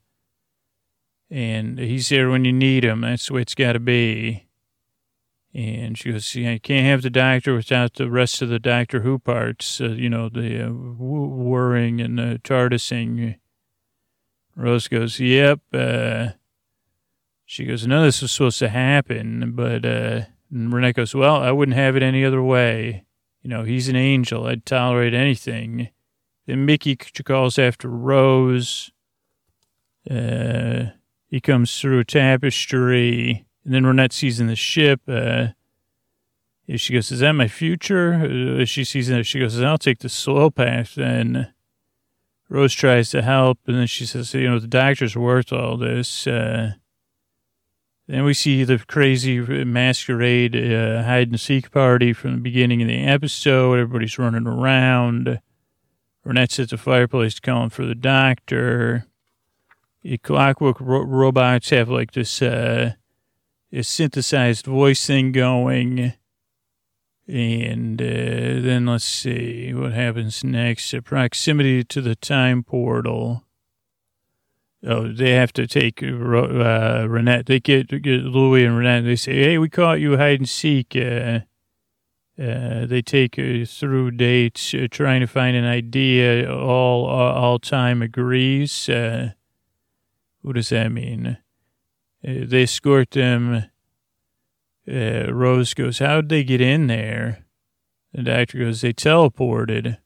And he's there when you need him. That's the way it's got to be. And she goes, yeah, you can't have the doctor without the rest of the Doctor Who parts, uh, you know, the uh, whirring and the TARDISing. Rose goes, yep. Uh, she goes, none of this was supposed to happen. But uh, and Renette goes, well, I wouldn't have it any other way. You know, he's an angel. I'd tolerate anything. Then Mickey calls after Rose. Uh, he comes through a tapestry. And then Renette sees in the ship. Uh, she goes, is that my future? Uh, she sees it. She goes, I'll take the slow path. And Rose tries to help. And then she says, you know, the doctor's worth all this. Uh, then we see the crazy masquerade uh, hide-and-seek party from the beginning of the episode. Everybody's running around. Renette's at the fireplace calling for the doctor. The clockwork ro- robots have like this, uh, this synthesized voice thing going. And uh, then let's see what happens next. Uh, proximity to the time portal. Oh, they have to take uh, Renette. They get, get Louis and Renette. They say, hey, we caught you hide and seek. Uh, uh, they take uh, through dates, uh, trying to find an idea. All, all, all time agrees. Uh, what does that mean? Uh, they escort them. Uh, Rose goes, how'd they get in there? The doctor goes, they teleported.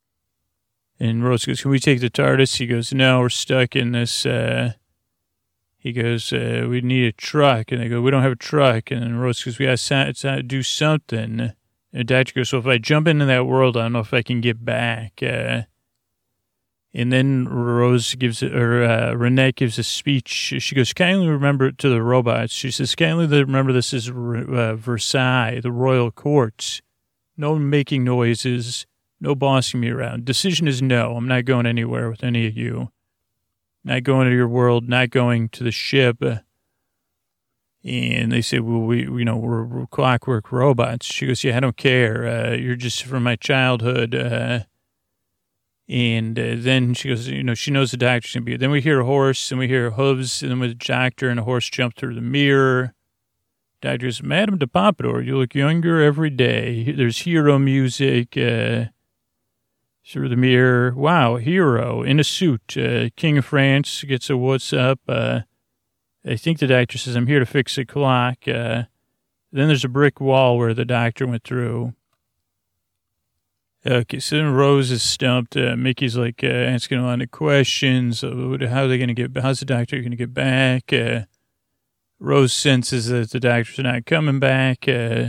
And Rose goes, can we take the TARDIS? He goes, no, we're stuck in this. Uh, he goes, uh, we need a truck. And they go, we don't have a truck. And then Rose goes, we got to do something. And the doctor goes, so if I jump into that world, I don't know if I can get back. Uh, and then Rose gives, or uh, Renette gives a speech. She goes, kindly remember it to the robots. She says, kindly remember this is uh, Versailles, the royal courts. No making noises. No bossing me around. Decision is no. I'm not going anywhere with any of you. Not going to your world. Not going to the ship. And they say, well, we, you know, we're, we're clockwork robots. She goes, yeah, I don't care. Uh, you're just from my childhood. Uh, and uh, then she goes, you know, she knows the doctor's going to be here. Then we hear a horse and we hear hooves. And then with the doctor and a horse jump through the mirror. Doctor goes, Madame de Pompadour, you look younger every day. There's hero music. Uh, Through the mirror. Wow, hero in a suit. Uh, King of France gets a what's up. Uh, I think the doctor says, I'm here to fix a clock. Uh, then there's a brick wall where the doctor went through. Okay, so then Rose is stumped. Uh, Mickey's like uh, asking a lot of questions. Uh, how are they going to get, how's the doctor going to get back? Uh, Rose senses that the doctor's not coming back. Uh,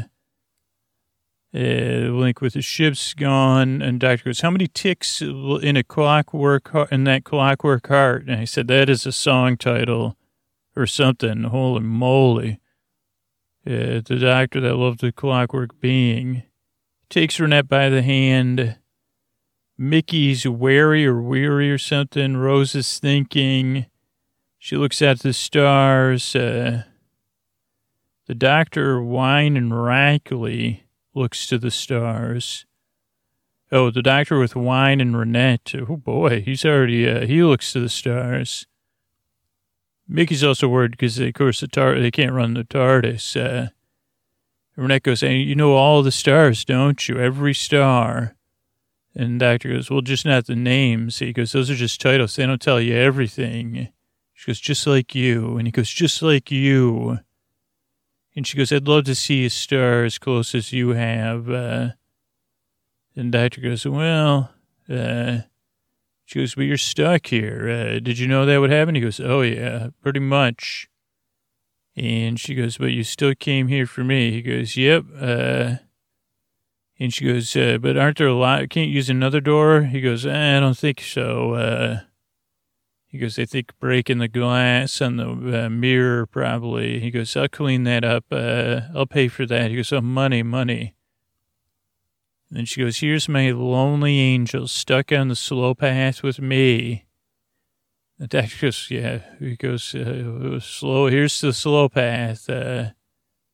Uh, link with the ship's gone, and doctor goes, how many ticks in a clockwork, in that clockwork heart? And I said, that is a song title or something. Holy moly. Uh, the doctor that loved the clockwork being takes Renette by the hand. Mickey's wary or weary or something. Rose is thinking. She looks at the stars. Uh, the doctor, wine and rackly, looks to the stars. Oh, the doctor with wine and Renette. Oh, boy, he's already, uh, he looks to the stars. Mickey's also worried because, of course, the tar- they can't run the TARDIS. Uh, Renette goes, hey, you know all the stars, don't you? Every star. And the doctor goes, well, just not the names. He goes, those are just titles. They don't tell you everything. She goes, just like you. And he goes, just like you. And she goes, I'd love to see a star as close as you have. Uh, and the doctor goes, well, uh, she goes, but you're stuck here. Uh, did you know that would happen? He goes, oh, yeah, pretty much. And she goes, but you still came here for me. He goes, yep. Uh, and she goes, uh, but aren't there a lot? Can't you use another door? He goes, eh, I don't think so. Uh, He goes, I think breaking the glass on the uh, mirror probably. He goes, I'll clean that up. Uh, I'll pay for that. He goes, oh, money, money. And then she goes, here's my lonely angel stuck on the slow path with me. The doctor goes, yeah. He goes, uh, slow. Here's the slow path. Uh,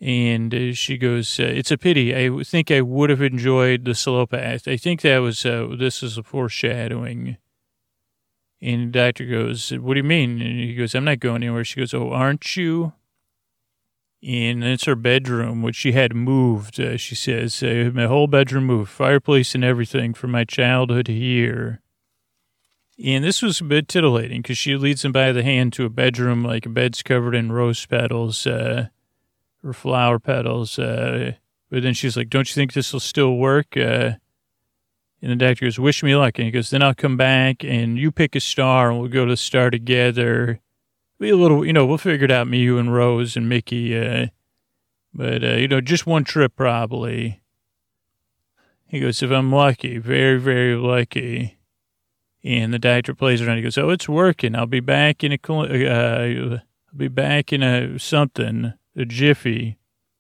And uh, she goes, uh, it's a pity. I think I would have enjoyed the slow path. I think that was, uh, this is a foreshadowing. And the doctor goes, what do you mean? And he goes, I'm not going anywhere. She goes, oh, aren't you? And it's her bedroom, which she had moved. Uh, she says, uh, my whole bedroom moved, fireplace and everything from my childhood here. And this was a bit titillating because she leads him by the hand to a bedroom, like a bed's covered in rose petals, uh, or flower petals. Uh, but then she's like, don't you think this will still work? Uh, and the doctor goes, wish me luck. And he goes, then I'll come back and you pick a star and we'll go to the star together. Be a little, you know, we'll figure it out, me, you, and Rose and Mickey. Uh, but, uh, you know, just one trip probably. He goes, if I'm lucky, very, very lucky. And the doctor plays around. He goes, oh, it's working. I'll be back in a, uh, I'll be back in a something, a jiffy.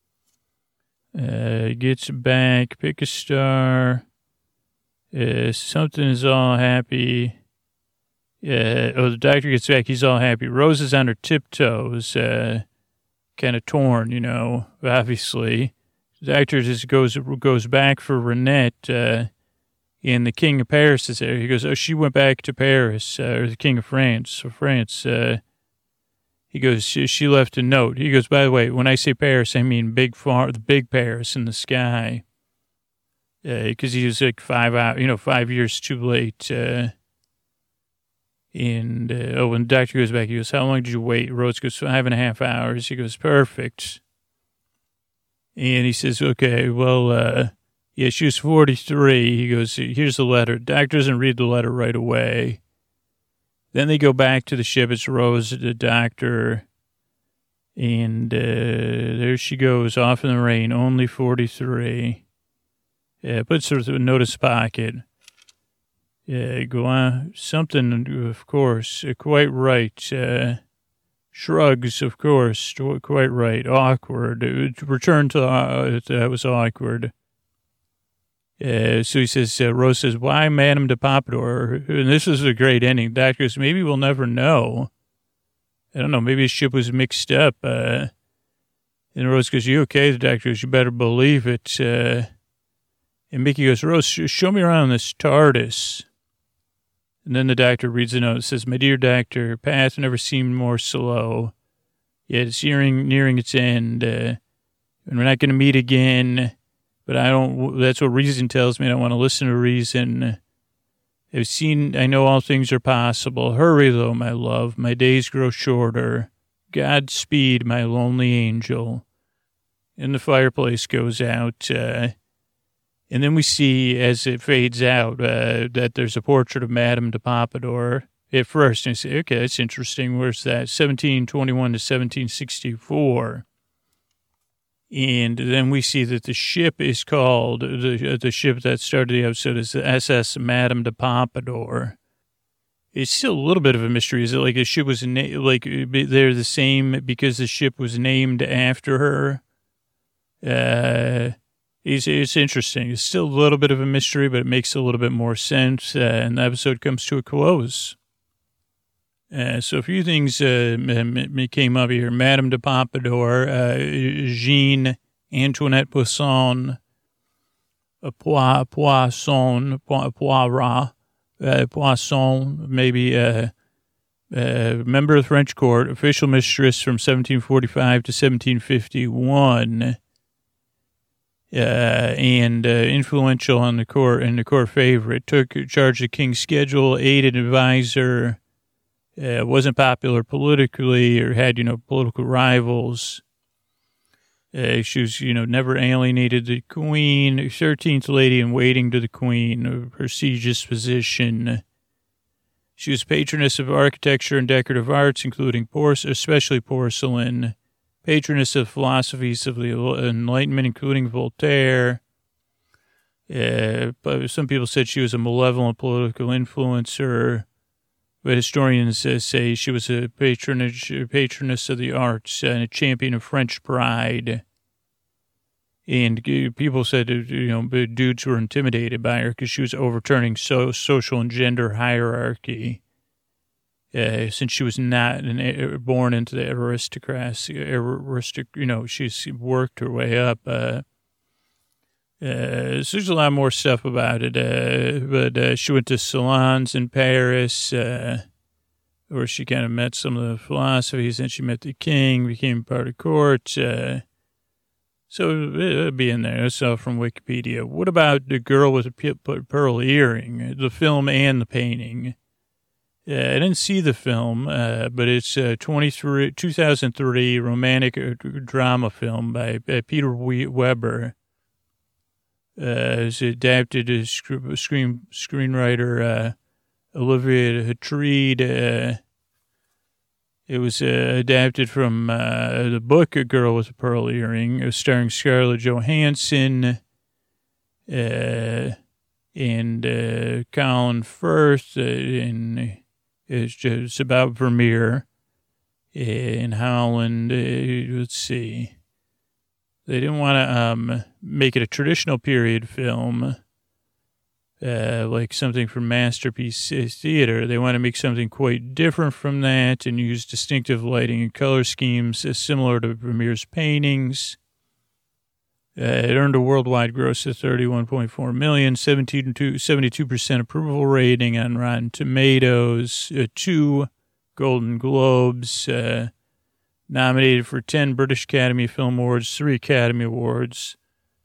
Uh, gets back, pick a star. Uh, something is all happy. Uh, oh, the doctor gets back. He's all happy. Rose is on her tiptoes, uh, kind of torn, you know, obviously. The doctor just goes goes back for Renette, uh, and the King of Paris is there. He goes, oh, she went back to Paris, uh, or the King of France, or France. Uh, he goes, she, she left a note. He goes, by the way, when I say Paris, I mean big far, the big Paris in the sky. Because uh, he was like five out, you know, five years too late. Uh, and, uh, oh, when the doctor goes back, he goes, how long did you wait? Rose goes, five and a half hours. He goes, perfect. And he says, okay, well, uh, yeah, she was forty-three. He goes, here's the letter. Doctor doesn't read the letter right away. Then they go back to the ship. It's Rose, the doctor. And uh, there she goes, off in the rain, only forty-three. Yeah, puts her in a notice pocket. Yeah, go on. Something, of course, uh, quite right. Uh, shrugs, of course, quite right. Awkward. Return to, uh, that was awkward. Uh, so he says, uh, Rose says, why Madame de Pompadour? And this is a great ending. Doctor goes, maybe we'll never know. I don't know, maybe his ship was mixed up. Uh, and Rose goes, you okay? The doctor goes, you better believe it. Uh, and Mickey goes, Rose, show me around this TARDIS. And then the doctor reads a note. It says, my dear doctor, path never seemed more slow. Yet it's nearing, nearing its end. Uh, and we're not going to meet again. But I don't, that's what reason tells me. I don't want to listen to reason. I've seen, I know all things are possible. Hurry, though, my love. My days grow shorter. Godspeed, my lonely angel. And the fireplace goes out. Uh, and then we see, as it fades out, uh, that there's a portrait of Madame de Pompadour. At first, and you say, okay, that's interesting. Where's that? seventeen twenty-one to seventeen sixty-four. And then we see that the ship is called, the the ship that started the episode is the S S Madame de Pompadour. It's still a little bit of a mystery. Is it like the ship was, na- like they're the same because the ship was named after her? Uh, it's, it's interesting. It's still a little bit of a mystery, but it makes a little bit more sense. Uh, and the episode comes to a close. Uh, so a few things uh, came up here. Madame de Pompadour, uh, Jean Antoinette Poisson, uh, Poi, Poisson, po, Poirat, uh, Poisson, maybe uh, uh, member of the French court, official mistress from seventeen forty-five to seventeen fifty-one, uh, and uh, influential on the court and the court favorite. Took charge of the king's schedule, aided advisor. Uh, wasn't popular politically or had, you know, political rivals. Uh, she was, you know, never alienated the queen, thirteenth lady in waiting to the queen, a prestigious position. She was patroness of architecture and decorative arts, including porcelain, especially porcelain, patroness of philosophies of the Enlightenment, including Voltaire. Uh, but some people said she was a malevolent political influencer. But historians uh, say she was a patronage, patroness of the arts and a champion of French pride. And uh, people said, uh, you know, dudes were intimidated by her because she was overturning so social and gender hierarchy. uh, since she was not an, born into the aristocracy, aristic, you know, she's worked her way up. Uh, uh, so there's a lot more stuff about it. Uh, but uh, she went to salons in Paris, uh, where she kind of met some of the philosophies, and she met the king, became part of court. Uh, so it'll be in there. That's all from Wikipedia. What about the girl with a pearl earring, the film and the painting? Uh, I didn't see the film, uh, but it's a twenty-three, two thousand three romantic drama film by, by Peter Weber. Uh, it's adapted to screen, screenwriter uh, Olivia Hatrid. Uh, it was uh, adapted from uh, the book A Girl with a Pearl Earring. It was starring Scarlett Johansson uh, and uh, Colin Firth. Uh, and it's just about Vermeer in Holland. Uh, let's see. They didn't want to um, make it a traditional period film. Uh, like something from Masterpiece Theater. They want to make something quite different from that and use distinctive lighting and color schemes similar to Vermeer's paintings. Uh, it earned a worldwide gross of thirty-one point four million dollars, seventy-two percent approval rating on Rotten Tomatoes, uh, two Golden Globes, uh, nominated for ten British Academy Film Awards, three Academy Awards.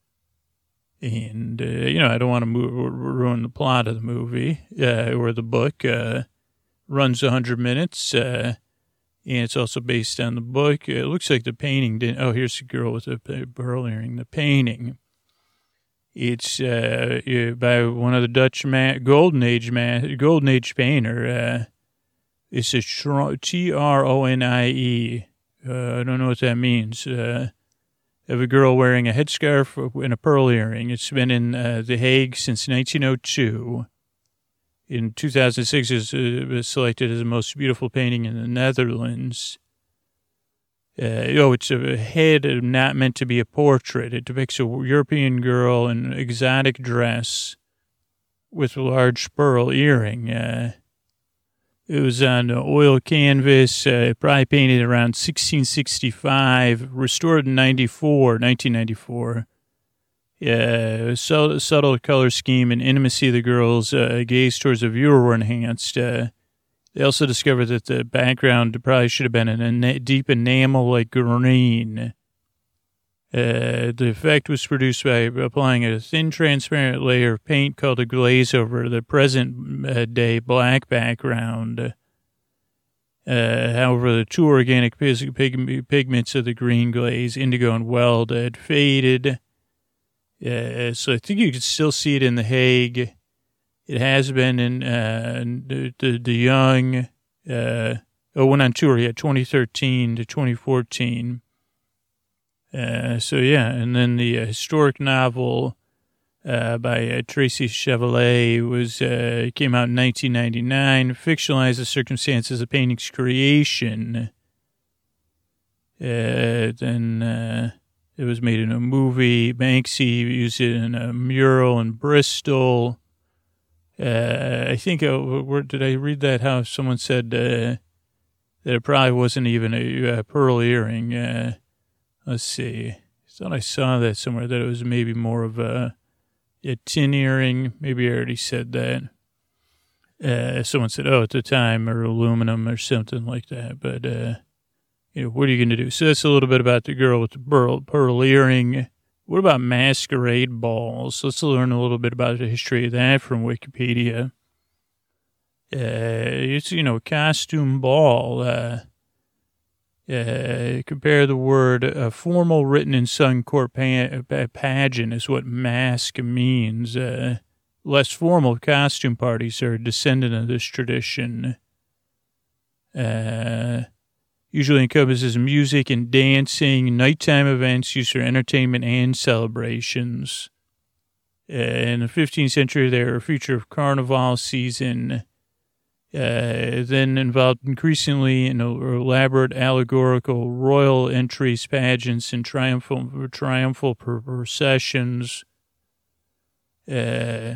And, uh, you know, I don't want to move, ruin the plot of the movie uh, or the book. Uh, runs one hundred minutes, uh, and it's also based on the book. It looks like the painting didn't. Oh, here's a girl with a pearl earring. The painting. It's uh, by one of the Dutch ma- Golden Age ma- Golden Age painter. Uh, it's a T R O N I E. Uh, I don't know what that means. Uh, of a girl wearing a headscarf and a pearl earring. It's been in uh, The Hague since nineteen oh two. In two thousand six, it was selected as the most beautiful painting in the Netherlands. Uh, oh, it's a head not meant to be a portrait. It depicts a European girl in an exotic dress with a large pearl earring. Uh, It was on oil canvas, uh, probably painted around sixteen sixty-five, restored in ninety-four, nineteen ninety-four. Uh, subtle, subtle color scheme and intimacy of the girl's uh, gaze towards the viewer were enhanced. Uh, they also discovered that the background probably should have been in a deep enamel-like green. Uh, the effect was produced by applying a thin, transparent layer of paint called a glaze over the present-day black background. Uh, however, the two organic pig- pig- pigments of the green glaze, indigo and weld, had faded. Uh, so I think you can still see it in The Hague. It has been in uh, the, the, the Young. Uh, oh, went on tour, yeah, twenty thirteen to twenty fourteen. Uh, so, yeah, and then the uh, historic novel uh, by uh, Tracy Chevalier was uh, came out in nineteen ninety-nine, fictionalized the circumstances of painting's creation. Uh, then uh, it was made in a movie. Banksy used it in a mural in Bristol. Uh, I think, uh, where, did I read that how someone said uh, that it probably wasn't even a, a pearl earring. Uh, let's see. I thought I saw that somewhere, that it was maybe more of a, a tin earring. Maybe I already said that. Uh, someone said, oh, at the time, or aluminum or something like that. But, uh, you know, what are you going to do? So that's a little bit about the girl with the pearl, pearl earring. What about masquerade balls? Let's learn a little bit about the history of that from Wikipedia. Uh, it's, you know, a costume ball. Uh, uh, compare the word uh, formal written in sung court pa- pageant is what mask means. Uh, less formal costume parties are a descendant of this tradition. Uh, usually encompasses music and dancing, nighttime events used for entertainment and celebrations. Uh, in the fifteenth century, they were a feature of carnival season, uh, then involved increasingly in elaborate allegorical royal entries, pageants, and triumphal, triumphal processions. Uh,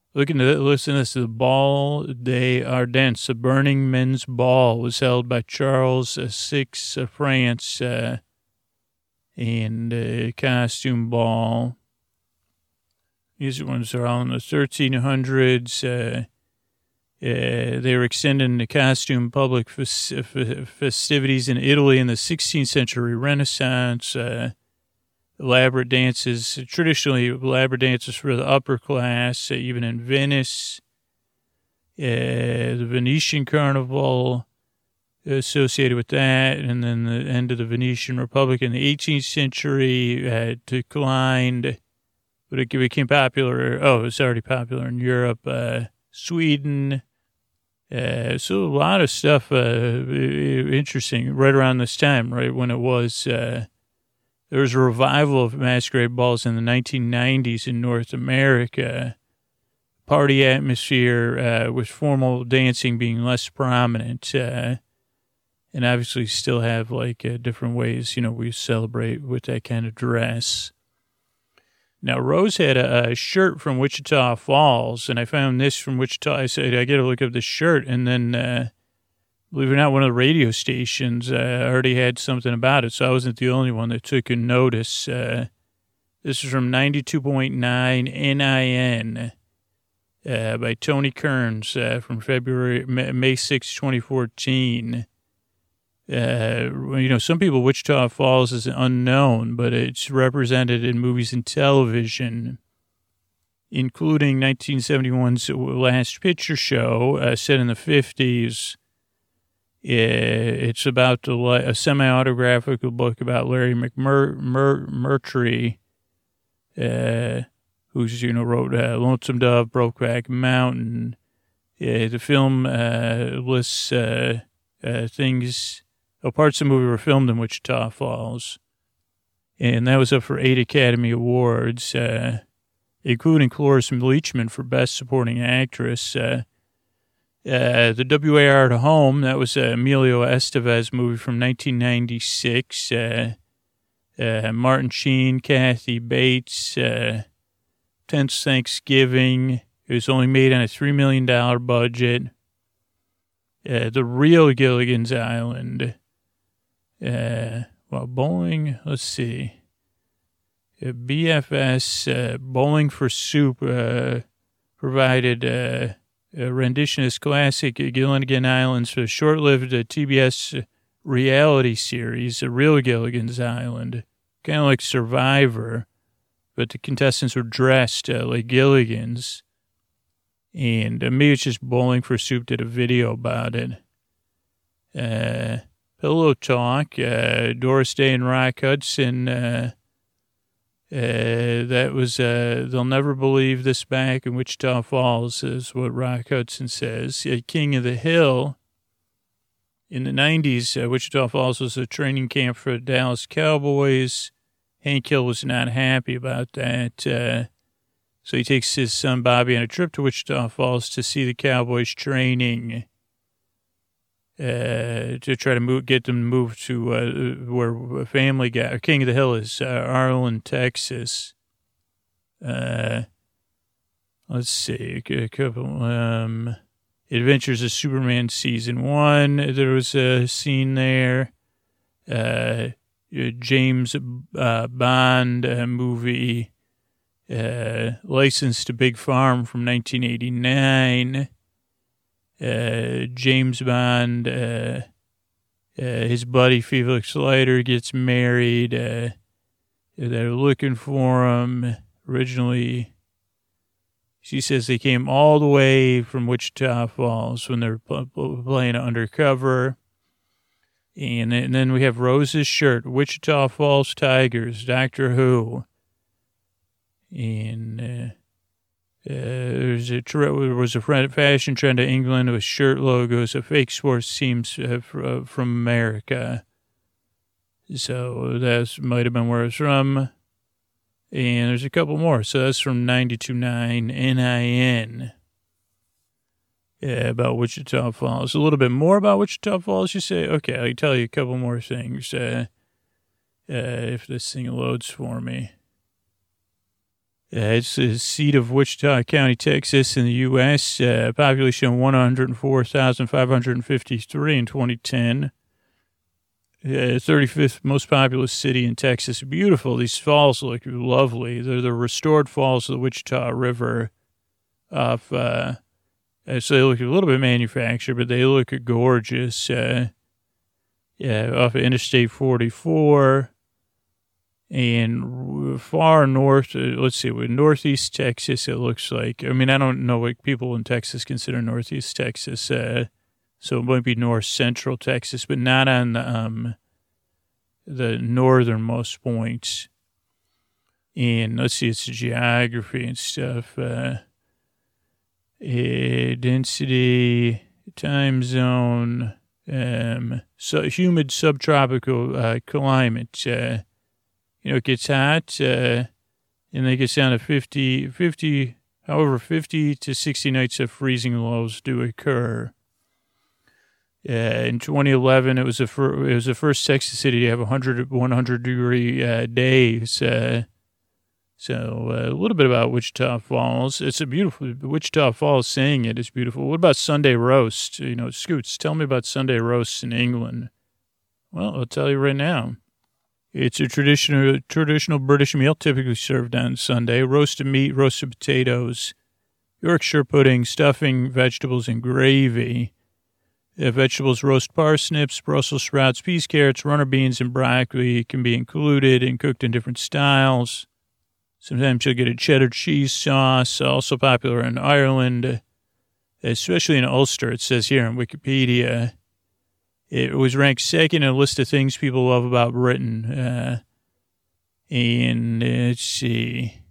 Looking to listen to this, the Ball des Ardents, the Burning Men's Ball, was held by Charles the Sixth of France, uh, and a costume ball. These ones are all in the thirteen hundreds. Uh, uh, they were extending the costume public fes- festivities in Italy in the sixteenth century Renaissance. Uh, elaborate dances, traditionally elaborate dances for the upper class, uh, even in Venice. Uh, the Venetian Carnival associated with that, and then the end of the Venetian Republic in the eighteenth century uh, declined, but it became popular. Oh, it was already popular in Europe, uh, Sweden. Uh, so a lot of stuff uh, interesting right around this time, right when it was... Uh, There was a revival of masquerade balls in the nineteen nineties in North America. Party atmosphere uh, with formal dancing being less prominent. Uh, and obviously still have like uh, different ways, you know, we celebrate with that kind of dress. Now, Rose had a, a shirt from Wichita Falls, and I found this from Wichita. I said, I got to look up this shirt, and then... Uh, Believe it or not, one of the radio stations uh, already had something about it, so I wasn't the only one that took a notice. Uh, this is from ninety-two point nine N I N uh, by Tony Kearns uh, from February, May sixth, twenty fourteen. Uh, you know, some people, Wichita Falls is unknown, but it's represented in movies and television, including nineteen seventy-one's Last Picture Show, uh, set in the fifties. It's about the, a semi-autographical book about Larry McMurtry, uh, who's, you know, wrote uh, Lonesome Dove, Brokeback Mountain. Uh, the film uh, lists uh, uh, things, oh, parts of the movie were filmed in Wichita Falls. And that was up for eight Academy Awards, uh, including Cloris Leachman for Best Supporting Actress. Uh, Uh, the W A R at Home, that was a Emilio Estevez movie from nineteen ninety-six. Uh, uh, Martin Sheen, Kathy Bates, uh, Tense Thanksgiving. It was only made on a three million dollars budget. Uh, the Real Gilligan's Island. Uh, well, Bowling, let's see. Uh, B F S, uh, Bowling for Soup, uh, provided... Uh, A rendition of this classic Gilligan Islands for a short-lived uh, T B S reality series, The Real Gilligan's Island, kind of like Survivor, but the contestants were dressed uh, like Gilligans. And uh, maybe it's just Bowling for Soup did a video about it. Uh, Pillow Talk, uh, Doris Day and Rock Hudson. Uh, uh, that was, uh, they'll never believe this back in Wichita Falls, is what Rock Hudson says. Uh, King of the Hill. In the nineties, uh, Wichita Falls was a training camp for the Dallas Cowboys. Hank Hill was not happy about that. Uh, so he takes his son Bobby on a trip to Wichita Falls to see the Cowboys training. Uh, to try to move, get them moved to uh, where Family Guy, King of the Hill is, uh, Arlen, Texas. Uh, let's see, a couple, um, Adventures of Superman season one. There was a scene there. Uh, James uh, Bond uh, movie, uh, License to Big Farm from nineteen eighty-nine. Uh, James Bond, uh, uh, his buddy Felix Leiter gets married. Uh, they're looking for him. Originally, she says they came all the way from Wichita Falls when they were pl- playing undercover. And, and then we have Rose's shirt, Wichita Falls Tigers, Doctor Who. And... Uh, Uh, there's a there was a fashion trend in England with shirt logos of fake sports teams uh, from America. So that might have been where it's from. And there's a couple more. So that's from ninety-two point nine N I N. Yeah, about Wichita Falls. A little bit more about Wichita Falls, you say? Okay, I'll tell you a couple more things uh, uh, if this thing loads for me. Uh, it's the seat of Wichita County, Texas, in the U S Uh, population one hundred four thousand five hundred fifty-three in twenty ten. Uh, thirty-fifth most populous city in Texas. Beautiful. These falls look lovely. They're the restored falls of the Wichita River. Of uh, so they look a little bit manufactured, but they look gorgeous. Uh, yeah, off of Interstate forty-four. And far north, uh, let's see, with northeast Texas, it looks like. I mean, I don't know what people in Texas consider northeast Texas. Uh, so it might be north central Texas, but not on the, um, the northernmost points. And let's see, it's geography and stuff. Uh, uh, density, time zone, um, so humid subtropical uh, climate. Uh, You know, it gets hot, uh, and it gets down to fifty, fifty, however, fifty to sixty nights of freezing lows do occur. Uh, in twenty eleven, it was, the fir- it was the first Texas city to have one hundred, one hundred degree uh, days. Uh, so uh, a little bit about Wichita Falls. It's a beautiful, Wichita Falls saying it is beautiful. What about Sunday roast? You know, Scoots, tell me about Sunday roasts in England. Well, I'll tell you right now. It's a traditional traditional British meal typically served on Sunday. Roasted meat, roasted potatoes, Yorkshire pudding, stuffing, vegetables, and gravy. Uh, vegetables, roast parsnips, Brussels sprouts, peas, carrots, runner beans, and broccoli can be included and cooked in different styles. Sometimes you'll get a cheddar cheese sauce, also popular in Ireland, especially in Ulster, it says here on Wikipedia. It was ranked second in a list of things people love about Britain. Uh, and uh, let's see.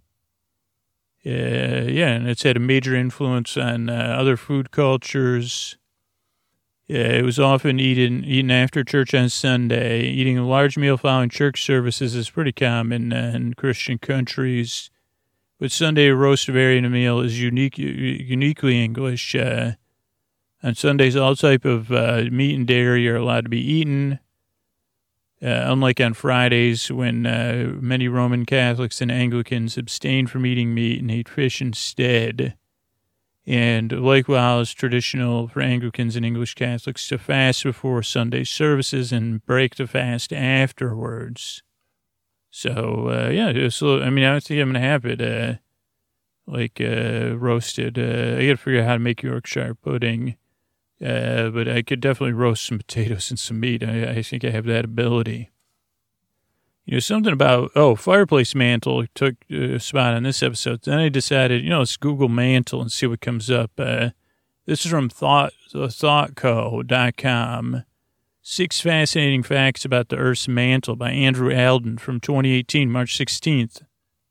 Uh, yeah, and it's had a major influence on uh, other food cultures. Uh, it was often eaten eaten after church on Sunday. Eating a large meal following church services is pretty common uh, in Christian countries. But Sunday roast variant of meal is unique, uniquely English. Uh, On Sundays, all type of uh, meat and dairy are allowed to be eaten, uh, unlike on Fridays when uh, many Roman Catholics and Anglicans abstain from eating meat and eat fish instead. And likewise, it's traditional for Anglicans and English Catholics to fast before Sunday services and break the fast afterwards. So, uh, yeah, so, I mean, I don't think I'm going to have it, uh, like, uh, roasted. Uh, I got to figure out how to make Yorkshire pudding. Uh, but I could definitely roast some potatoes and some meat. I, I think I have that ability. You know, something about, oh, fireplace mantle took a spot on this episode. Then I decided, you know, let's Google mantle and see what comes up. Uh, this is from thought, thoughtco dot com. Six fascinating facts about the Earth's mantle by Andrew Alden from twenty eighteen, March sixteenth.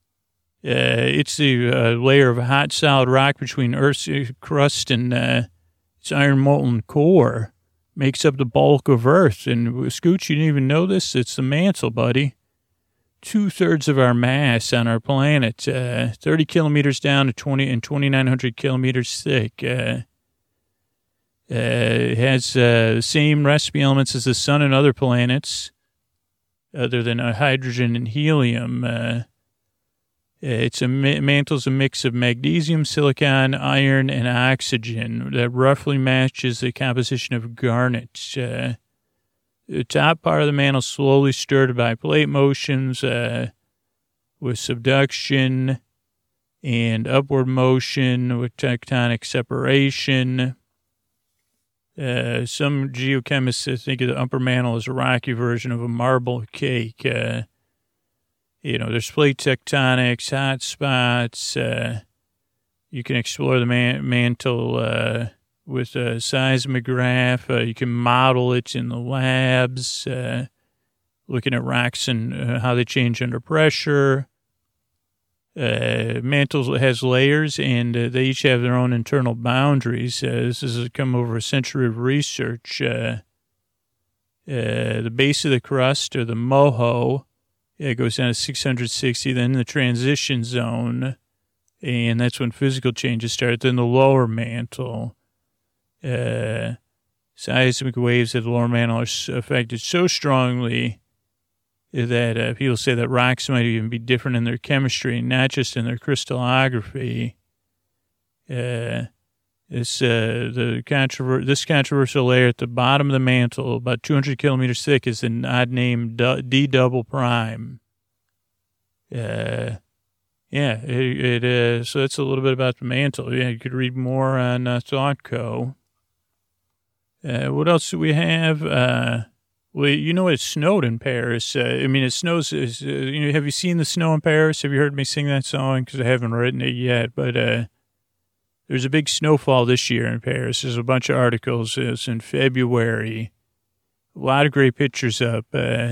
Uh, it's the uh, layer of hot solid rock between Earth's crust and uh, its iron molten core makes up the bulk of Earth. And Scooch, you didn't even know this? It's the mantle, buddy. Two-thirds of our mass on our planet, uh, thirty kilometers down to twenty and twenty-nine hundred kilometers thick. Uh, uh, it has uh, the same recipe elements as the sun and other planets, other than uh, hydrogen and helium. Uh, It's a mantle's a mix of magnesium, silicon, iron, and oxygen that roughly matches the composition of garnet. Uh, the top part of the mantle is slowly stirred by plate motions uh, with subduction and upward motion with tectonic separation. Uh, some geochemists think of the upper mantle as a rocky version of a marble cake. Uh, You know, there's plate tectonics, hot spots. Uh, you can explore the man- mantle uh, with a seismograph. Uh, you can model it in the labs, uh, looking at rocks and uh, how they change under pressure. Uh, mantle has layers, and uh, they each have their own internal boundaries. Uh, this has come over a century of research. Uh, uh, the base of the crust, or the moho, it goes down to six hundred sixty, then the transition zone, and that's when physical changes start. Then the lower mantle. Uh, seismic waves of the lower mantle are affected so strongly that uh, people say that rocks might even be different in their chemistry, not just in their crystallography. Uh, this, uh, the controver- this controversial layer at the bottom of the mantle, about two hundred kilometers thick, is an odd name D double prime. Uh, yeah, it, it uh, so that's a little bit about the mantle. Yeah, you could read more on uh, ThoughtCo. Uh, what else do we have? Uh, well, you know, it snowed in Paris. Uh, I mean, it snows. Is, uh, you know, have you seen the snow in Paris? Have you heard me sing that song? Because I haven't written it yet. But uh, there's a big snowfall this year in Paris. There's a bunch of articles. It's in February. A lot of great pictures up. Uh,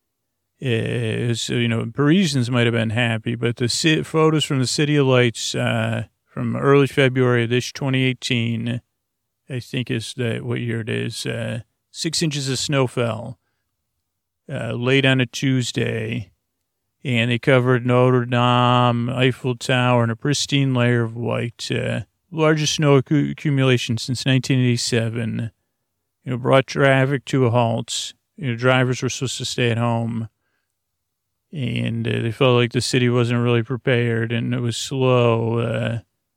is you know, Parisians might have been happy, but the ci- photos from the City of Lights uh, from early February of this twenty eighteen, I think is that what year it is. Uh, Six inches of snow fell uh, late on a Tuesday, and they covered Notre Dame, Eiffel Tower, in a pristine layer of white. Uh, largest snow accu- accumulation since nineteen eighty-seven. You know, brought traffic to a halt. You know, drivers were supposed to stay at home, and uh, they felt like the city wasn't really prepared, and it was slow. Uh,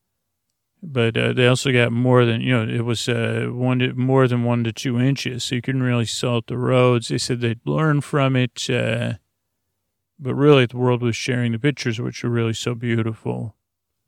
But uh, they also got more than, you know, it was uh, one to, more than one to two inches, so you couldn't really salt the roads. They said they'd learn from it, uh, but really the world was sharing the pictures, which were really so beautiful.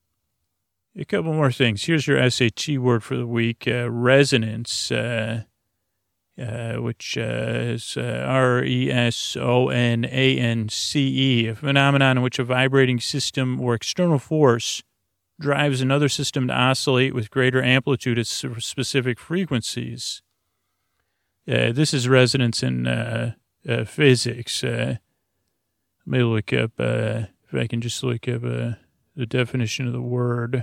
A couple more things. Here's your S A T word for the week, uh, resonance, uh, uh, which uh, is uh, R E S O N A N C E, a phenomenon in which a vibrating system or external force drives another system to oscillate with greater amplitude at specific frequencies. Uh, this is resonance in uh, uh, physics. Uh, let me look up, uh, if I can just look up uh, the definition of the word.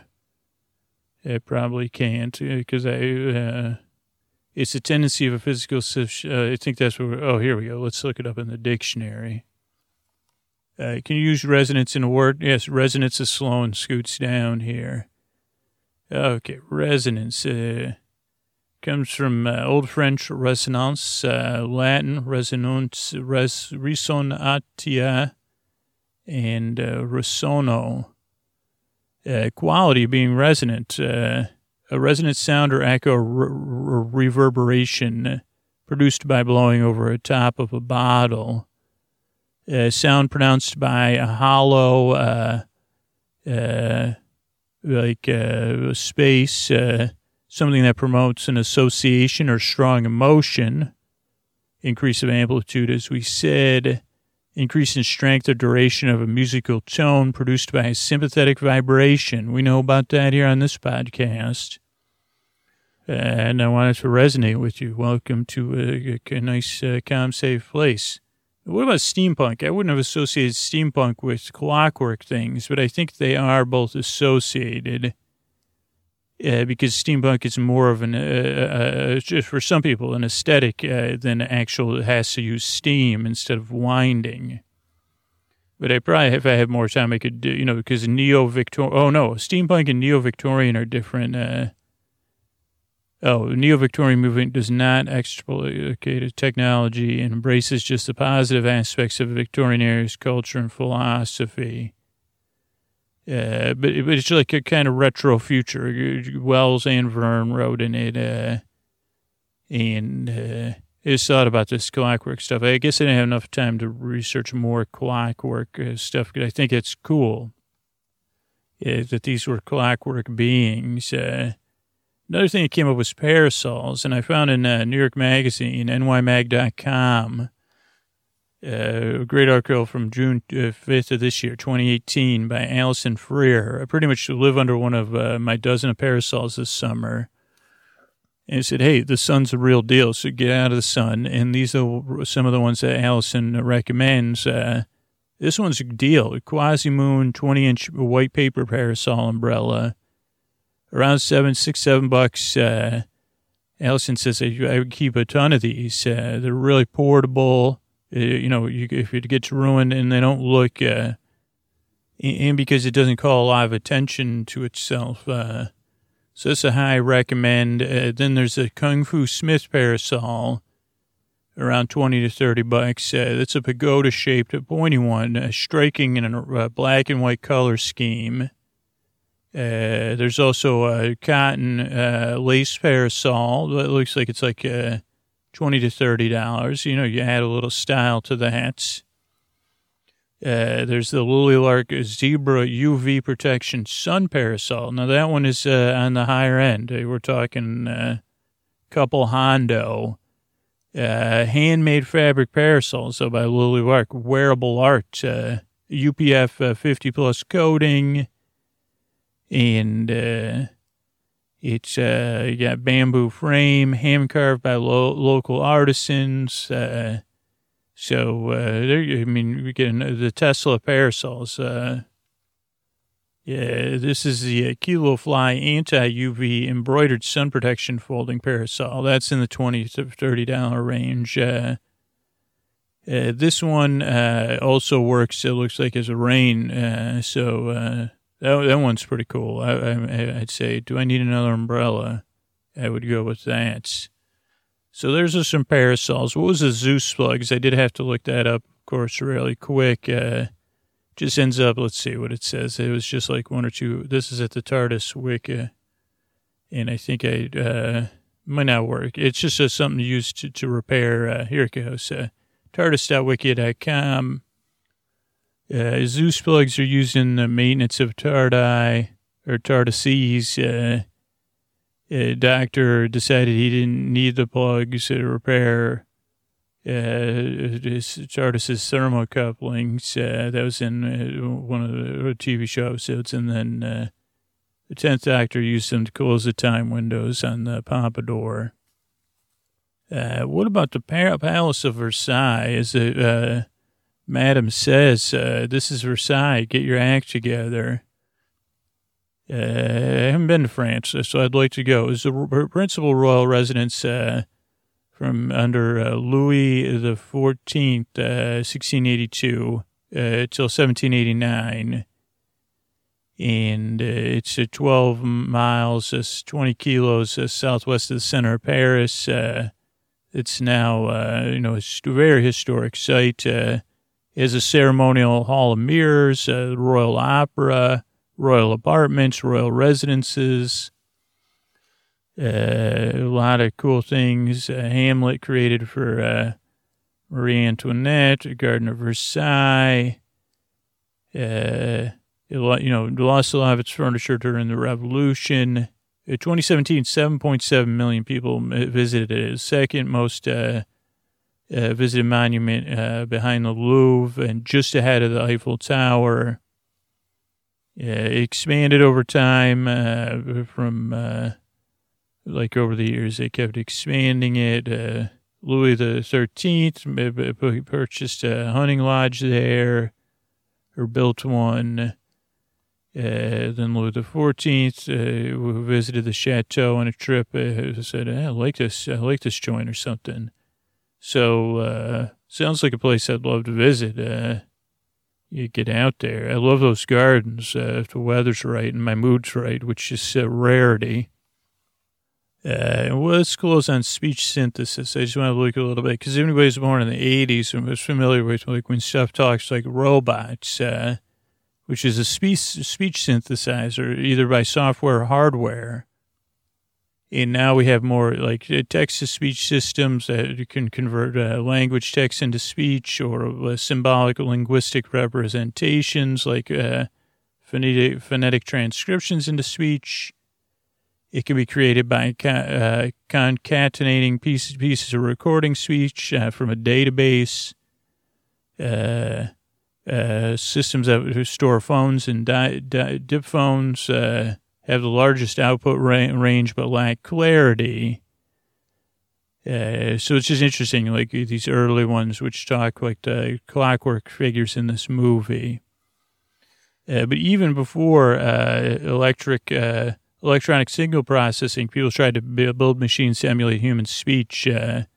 I probably can't, because I, uh, it's a tendency of a physical system. Uh, I think that's what we're, oh, here we go. Let's look it up in the dictionary. Uh, can you use resonance in a word? Yes, resonance is slow and scoots down here. Okay, resonance uh, comes from uh, Old French resonance, uh, Latin resonance, res, resonatia, and uh, resono. Uh, quality being resonant, uh, a resonant sound or echo or re- re- reverberation produced by blowing over the top of a bottle. Uh, sound pronounced by a hollow, uh, uh, like uh, space, uh, something that promotes an association or strong emotion. Increase of amplitude, as we said. Increase in strength or duration of a musical tone produced by a sympathetic vibration. We know about that here on this podcast. Uh, and I wanted to resonate with you. Welcome to a, a nice, uh, calm, safe place. What about steampunk? I wouldn't have associated steampunk with clockwork things, but I think they are both associated uh, because steampunk is more of an, uh, uh, just for some people, an aesthetic uh, than actual, it has to use steam instead of winding. But I probably, if I had more time, I could do, you know, because neo-Victorian, oh no, steampunk and neo-Victorian are different. Uh, Oh, the neo-Victorian movement does not exploit technology and embraces just the positive aspects of Victorian era's culture and philosophy. Uh, but, but it's like a kind of retro future. Wells and Verne wrote in it, uh, and uh, I just thought about this clockwork stuff. I guess I didn't have enough time to research more clockwork uh, stuff, because I think it's cool uh, that these were clockwork beings. Uh, Another thing that came up was parasols, and I found in uh, New York Magazine, N Y mag dot com, uh, a great article from June fifth of this year, twenty eighteen, by Allison Freer. I pretty much live under one of uh, my dozen of parasols this summer. And it said, hey, the sun's a real deal, so get out of the sun. And these are some of the ones that Allison recommends. Uh, this one's a deal, a Quasimoon twenty-inch white paper parasol umbrella. Around seven, six, seven bucks. Uh, Allison says I, I would keep a ton of these. Uh, they're really portable. Uh, you know, you, if it gets ruined, and they don't look, uh, and because it doesn't call a lot of attention to itself. Uh, so that's a high recommend. Uh, then there's a Kung Fu Smith parasol. around twenty to thirty bucks. Uh, that's a pagoda-shaped, pointy one, uh, striking in a uh, black and white color scheme. Uh, there's also a cotton uh, lace parasol that looks like it's like uh, twenty to thirty dollars. You know, you add a little style to the hats. Uh, there's the Lily Lark Zebra U V Protection Sun Parasol. Now, that one is uh, on the higher end. We're talking a uh, couple Hondo. Uh, handmade fabric parasol, so by Lily Lark. Wearable art. Uh, U P F uh, fifty plus coating. And uh, it's uh, you got bamboo frame, hand carved by lo- local artisans. Uh, so, uh, there, I mean, we get the Tesla parasols. Uh, yeah, this is the uh, Kilo Fly anti-U V embroidered sun protection folding parasol. That's in the twenty to thirty dollars range. Uh, uh, this one uh, also works, it looks like, as a rain. Uh, so, uh, That, that one's pretty cool. I, I, I'd say, do I need another umbrella? I would go with that. So there's some parasols. What was the Zeus plugs? I did have to look that up, of course, really quick. Uh, just ends up, let's see what it says. It was just like one or two. This is at the TARDIS Wiki. And I think I uh, might not work. It's just uh, something used to, to repair. Uh, here it goes. Uh, TARDIS dot wiki dot com. Uh, Zeus plugs are used in the maintenance of Tardi or Tardises. Uh, a doctor decided he didn't need the plugs to repair uh, his Tardis's thermocouplings. Uh, that was in uh, one of the T V show episodes. And then uh, the tenth Doctor used them to close the time windows on the Pompadour. Uh, what about the Palace of Versailles? Is it... Uh, Madam says, uh, this is Versailles, get your act together. Uh, I haven't been to France, so I'd like to go. It's the principal royal residence uh, from under uh, Louis the fourteenth, uh, sixteen eighty-two, uh, till seventeen eighty-nine. And uh, it's uh, twelve miles, uh, twenty kilos uh, southwest of the center of Paris. Uh, it's now, uh, you know, it's a very historic site. Uh, is a ceremonial hall of mirrors, uh, royal opera, royal apartments, royal residences, uh, a lot of cool things. Uh, Hamlet created for uh, Marie Antoinette, a Garden of Versailles. Uh, it, you know, lost a lot of its furniture during the Revolution. In twenty seventeen, seven point seven million people visited it. Second most uh, Uh, visited monument uh, behind the Louvre and just ahead of the Eiffel Tower. Uh, it expanded over time uh, from, uh, like over the years, they kept expanding it. Uh, Louis the thirteenth purchased a hunting lodge there or built one. Uh, then Louis the fourteenth uh, visited the chateau on a trip. Uh, said, I like this, I like this joint or something. So, uh, sounds like a place I'd love to visit. Uh, you get out there. I love those gardens, uh, if the weather's right and my mood's right, which is a rarity. Uh, well, let's close on speech synthesis. I just want to look a little bit, because anybody who's born in the eighties and was familiar with, like, when stuff talks like robots, uh, which is a speech, speech synthesizer, either by software or hardware. And now we have more like text-to-speech systems that you can convert uh, language text into speech, or uh, symbolic linguistic representations like uh, phonetic, phonetic transcriptions into speech. It can be created by uh, concatenating pieces, pieces of recording speech uh, from a database. Uh, uh, systems that store phones and di- di- dip phones uh, have the largest output ra- range but lack clarity. Uh, so it's just interesting, like these early ones which talk like the clockwork figures in this movie. Uh, but even before uh, electric, uh, electronic signal processing, people tried to build machines to emulate human speech. Uh,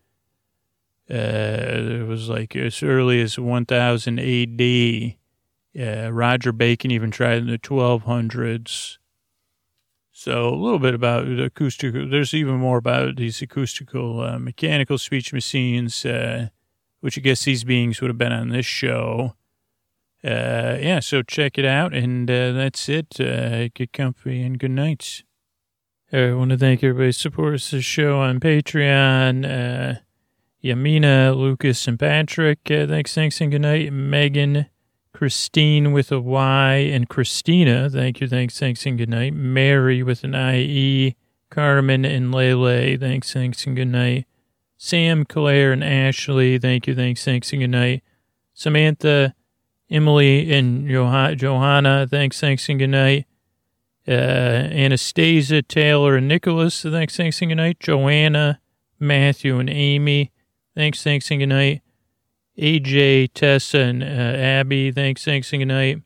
uh, it was like as early as one thousand A D. Uh, Roger Bacon even tried in the twelve hundreds. So a little bit about the acoustical. There's even more about these acoustical uh, mechanical speech machines, uh, which I guess these beings would have been on this show. Uh, yeah, so check it out, and uh, that's it. Uh, get comfy and good night. I want to thank everybody who supports the show on Patreon. Uh, Yamina, Lucas, and Patrick. Uh, thanks, thanks, and good night. Megan, Christine with a Y, and Christina. Thank you, thanks, thanks, and good night. Mary with an I E. Carmen and Lele. Thanks, thanks, and good night. Sam, Claire, and Ashley. Thank you, thanks, thanks, and good night. Samantha, Emily, and Joh- Johanna. Thanks, thanks, and good night. Uh, Anastasia, Taylor, and Nicholas. Thanks, thanks, and good night. Joanna, Matthew, and Amy. Thanks, thanks, and good night. A J, Tessa, and uh, Abby. Thanks, thanks, and good night.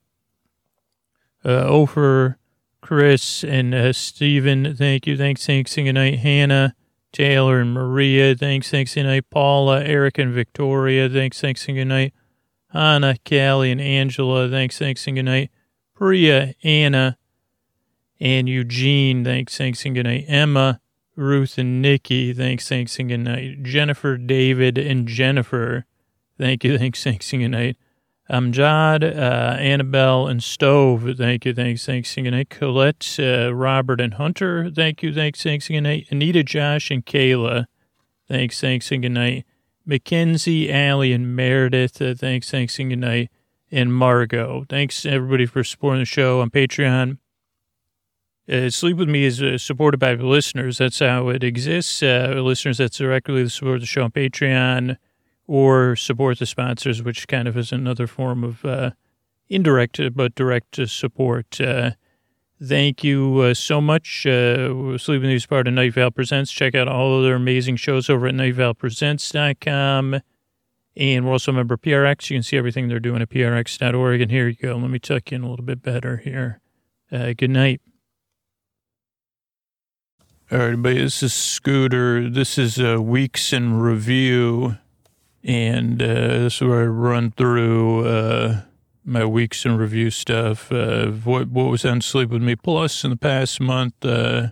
Uh, Ofer, Chris, and uh, Stephen. Thank you, thanks, thanks, and good night. Hannah, Taylor, and Maria. Thanks, thanks, and good night. Paula, Eric, and Victoria. Thanks, thanks, and good night. Hannah, Callie, and Angela. Thanks, thanks, and good night. Priya, Anna, and Eugene. Thanks, thanks, and good night. Emma, Ruth, and Nikki. Thanks, thanks, and good night. Jennifer, David, and Jennifer. Thank you, thanks, thanks, and good night. Amjad, uh, Annabelle, and Stove. Thank you, thanks, thanks, and good night. Colette, uh, Robert, and Hunter. Thank you, thanks, thanks, and good night. Anita, Josh, and Kayla. Thanks, thanks, and good night. Mackenzie, Allie, and Meredith. Uh, thanks, thanks, and good night. And Margot. Thanks, everybody, for supporting the show on Patreon. Uh, Sleep With Me is uh, supported by the listeners. That's how it exists. Uh, listeners that directly support the show on Patreon or support the sponsors, which kind of is another form of uh, indirect but direct support. Uh, thank you uh, so much. Uh, Sleep With Me is part of Night Vale Presents. Check out all of their amazing shows over at night vale presents dot com. And we're also a member of P R X. You can see everything they're doing at P R X dot org. And here you go. Let me tuck in a little bit better here. Uh, good night. All right, everybody, this is Scooter. This is uh, Weeks in Review, and uh, this is where I run through uh, my Weeks in Review stuff, uh, what, what was on Sleep With Me Plus in the past month, uh,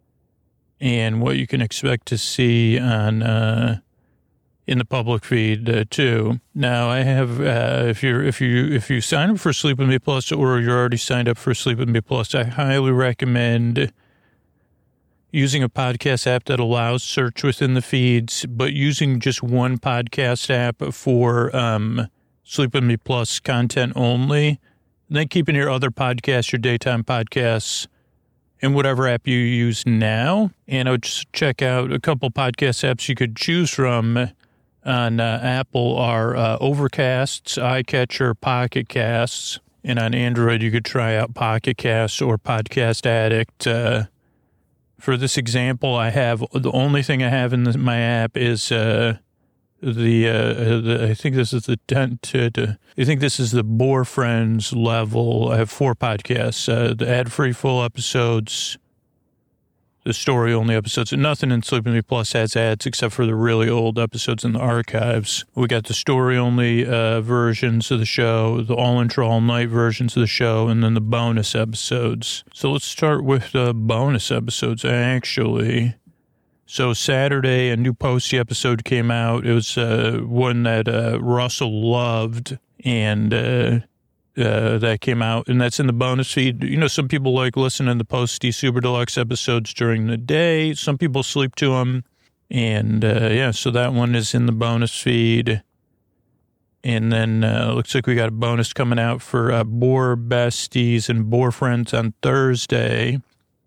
and what you can expect to see on uh, in the public feed, uh, too. Now, I have, uh, if you're if you if you sign up for Sleep With Me Plus, or you're already signed up for Sleep With Me Plus, I highly recommend using a podcast app that allows search within the feeds, but using just one podcast app for um, Sleep With Me Plus content only. And then keeping your other podcasts, your daytime podcasts, in whatever app you use now. And I would just check out a couple podcast apps you could choose from on uh, Apple are uh, Overcasts, iCatcher, Pocket Casts. And on Android, you could try out Pocket Casts or Podcast Addict. Uh, For this example, I have, the only thing I have in the, my app is uh, the, uh, the, I think this is the, to, to, I think this is the Bore Friends level. I have four podcasts, uh, the ad-free full episodes, the story-only episodes, and nothing in Sleep With Me Plus has ads except for the really old episodes in the archives. We got the story-only uh, versions of the show, the all-intro, all-night versions of the show, and then the bonus episodes. So let's start with the bonus episodes, actually. So Saturday, a new Posty episode came out. It was uh, one that uh, Russell loved, and uh, uh, that came out, and that's in the bonus feed. You know, some people like listening to the Posty Super Deluxe episodes during the day. Some people sleep to them. And, uh, yeah, so that one is in the bonus feed. And then uh, looks like we got a bonus coming out for uh, Bore Besties and Bore Friends on Thursday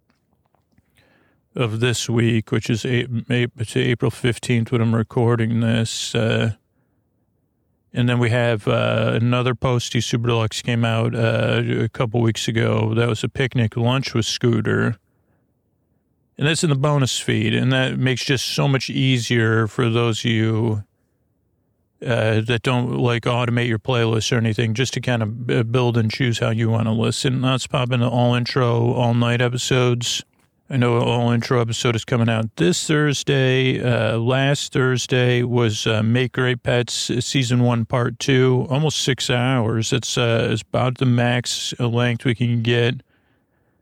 of this week, which is April fifteenth when I'm recording this. Uh, and then we have uh, another Posty Super Deluxe came out uh, a couple weeks ago. That was a picnic lunch with Scooter. And that's in the bonus feed. And that makes just so much easier for those of you uh, that don't like automate your playlist or anything, just to kind of build and choose how you want to listen. Let's pop into all intro, all night episodes. I know an all intro episode is coming out this Thursday. Uh, last Thursday was uh, Make Great Pets season one, part two, almost six hours. It's, uh, it's about the max length we can get.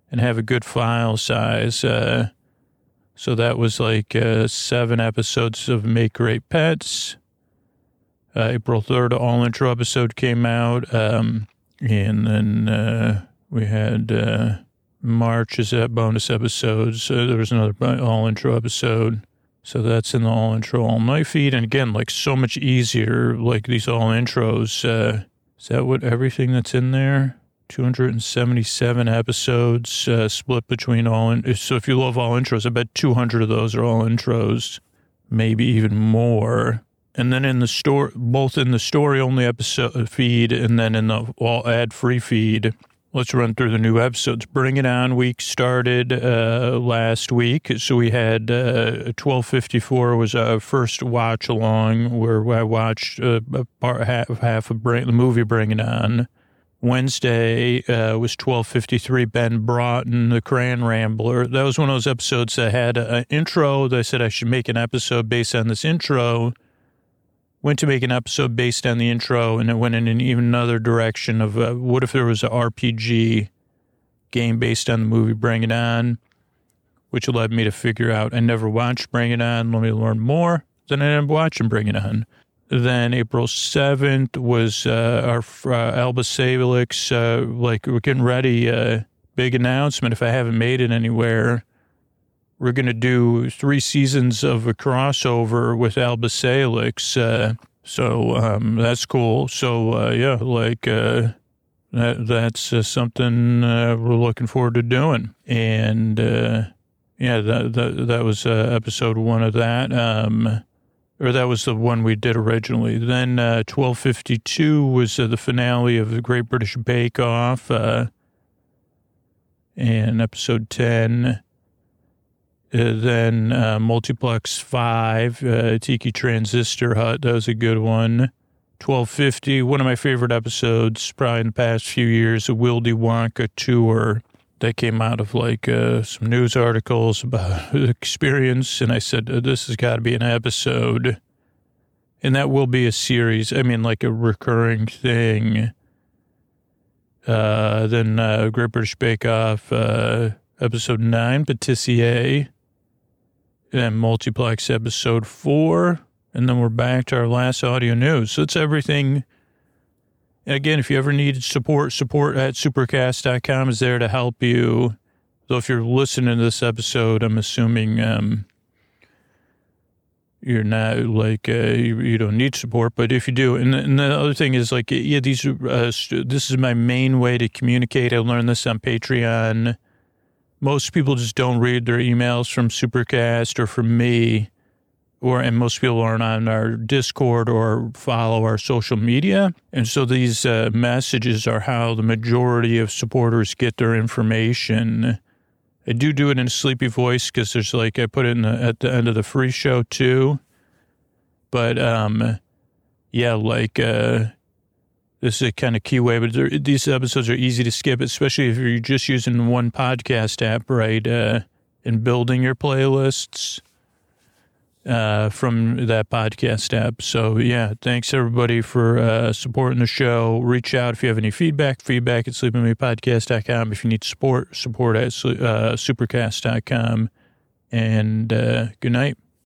and have a good file size. Uh, so that was like uh, seven episodes of Make Great Pets. Uh, April third, all intro episode came out. Um, and then uh, we had uh, March is that bonus episodes. So there was another all intro episode. So that's in the all intro all night feed. And again, like so much easier, like these all intros. Uh, is that what everything that's in there? two hundred seventy-seven episodes uh, split between all. In- so if you love all intros, I bet two hundred of those are all intros, maybe even more. And then in the store, both in the story only episode feed and then in the all ad free feed. Let's run through the new episodes. Bring It On week started uh, last week. So we had uh, twelve fifty-four was our first watch along where I watched uh, a part, half, half of Bring, the movie Bring It On. Wednesday uh, was twelve fifty-three, Ben Broughton, the Crayon Rambler. That was one of those episodes that had an intro. They said I should make an episode based on this intro. Went to make an episode based on the intro, and it went in an even another direction of uh, what if there was an R P G game based on the movie Bring It On, which led me to figure out I never watched Bring It On. Let me learn more. Then I ended up watching Bring It On. Then April seventh was uh, our uh, Alba Salix, uh, like we're getting ready, uh, big announcement. If I haven't made it anywhere, we're going to do three seasons of a crossover with Alba Salix. Uh, so um, that's cool. So, uh, yeah, like uh, that, that's uh, something uh, we're looking forward to doing. And, uh, yeah, that, that, that was uh, episode one of that. Um Or that was the one we did originally. Then uh, twelve fifty-two was uh, the finale of the Great British Bake Off. Uh, and episode ten. Uh, then uh, Multiplex five, uh, Tiki Transistor Hut. That was a good one. twelve fifty, one of my favorite episodes probably in the past few years, a Wildy Wonka tour. That came out of like uh, some news articles about the experience. And I said, this has got to be an episode. And that will be a series. I mean, like a recurring thing. Uh, then uh, Great British Bake Off, uh, episode nine, Patissier. And Multiplex episode four. And then we're back to our last audio news. So it's everything. Again, if you ever need support, support at supercast dot com is there to help you. So if you're listening to this episode, I'm assuming um, you're not like, uh, you, you don't need support, but if you do, and, and the other thing is like, yeah, these, uh, this is my main way to communicate. I learned this on Patreon. Most people just don't read their emails from Supercast or from me. Or, and most people aren't on our Discord or follow our social media. And so these uh, messages are how the majority of supporters get their information. I do do it in a sleepy voice because there's like, I put it in the, at the end of the free show too. But, um, yeah, like, uh, this is a kind of key way, but these episodes are easy to skip, especially if you're just using one podcast app, right? Uh, and building your playlists. Uh, from that podcast app. So, yeah, thanks, everybody, for uh, supporting the show. Reach out if you have any feedback, feedback at sleep with me podcast dot com. If you need support, support at uh, supercast dot com. And uh, good night.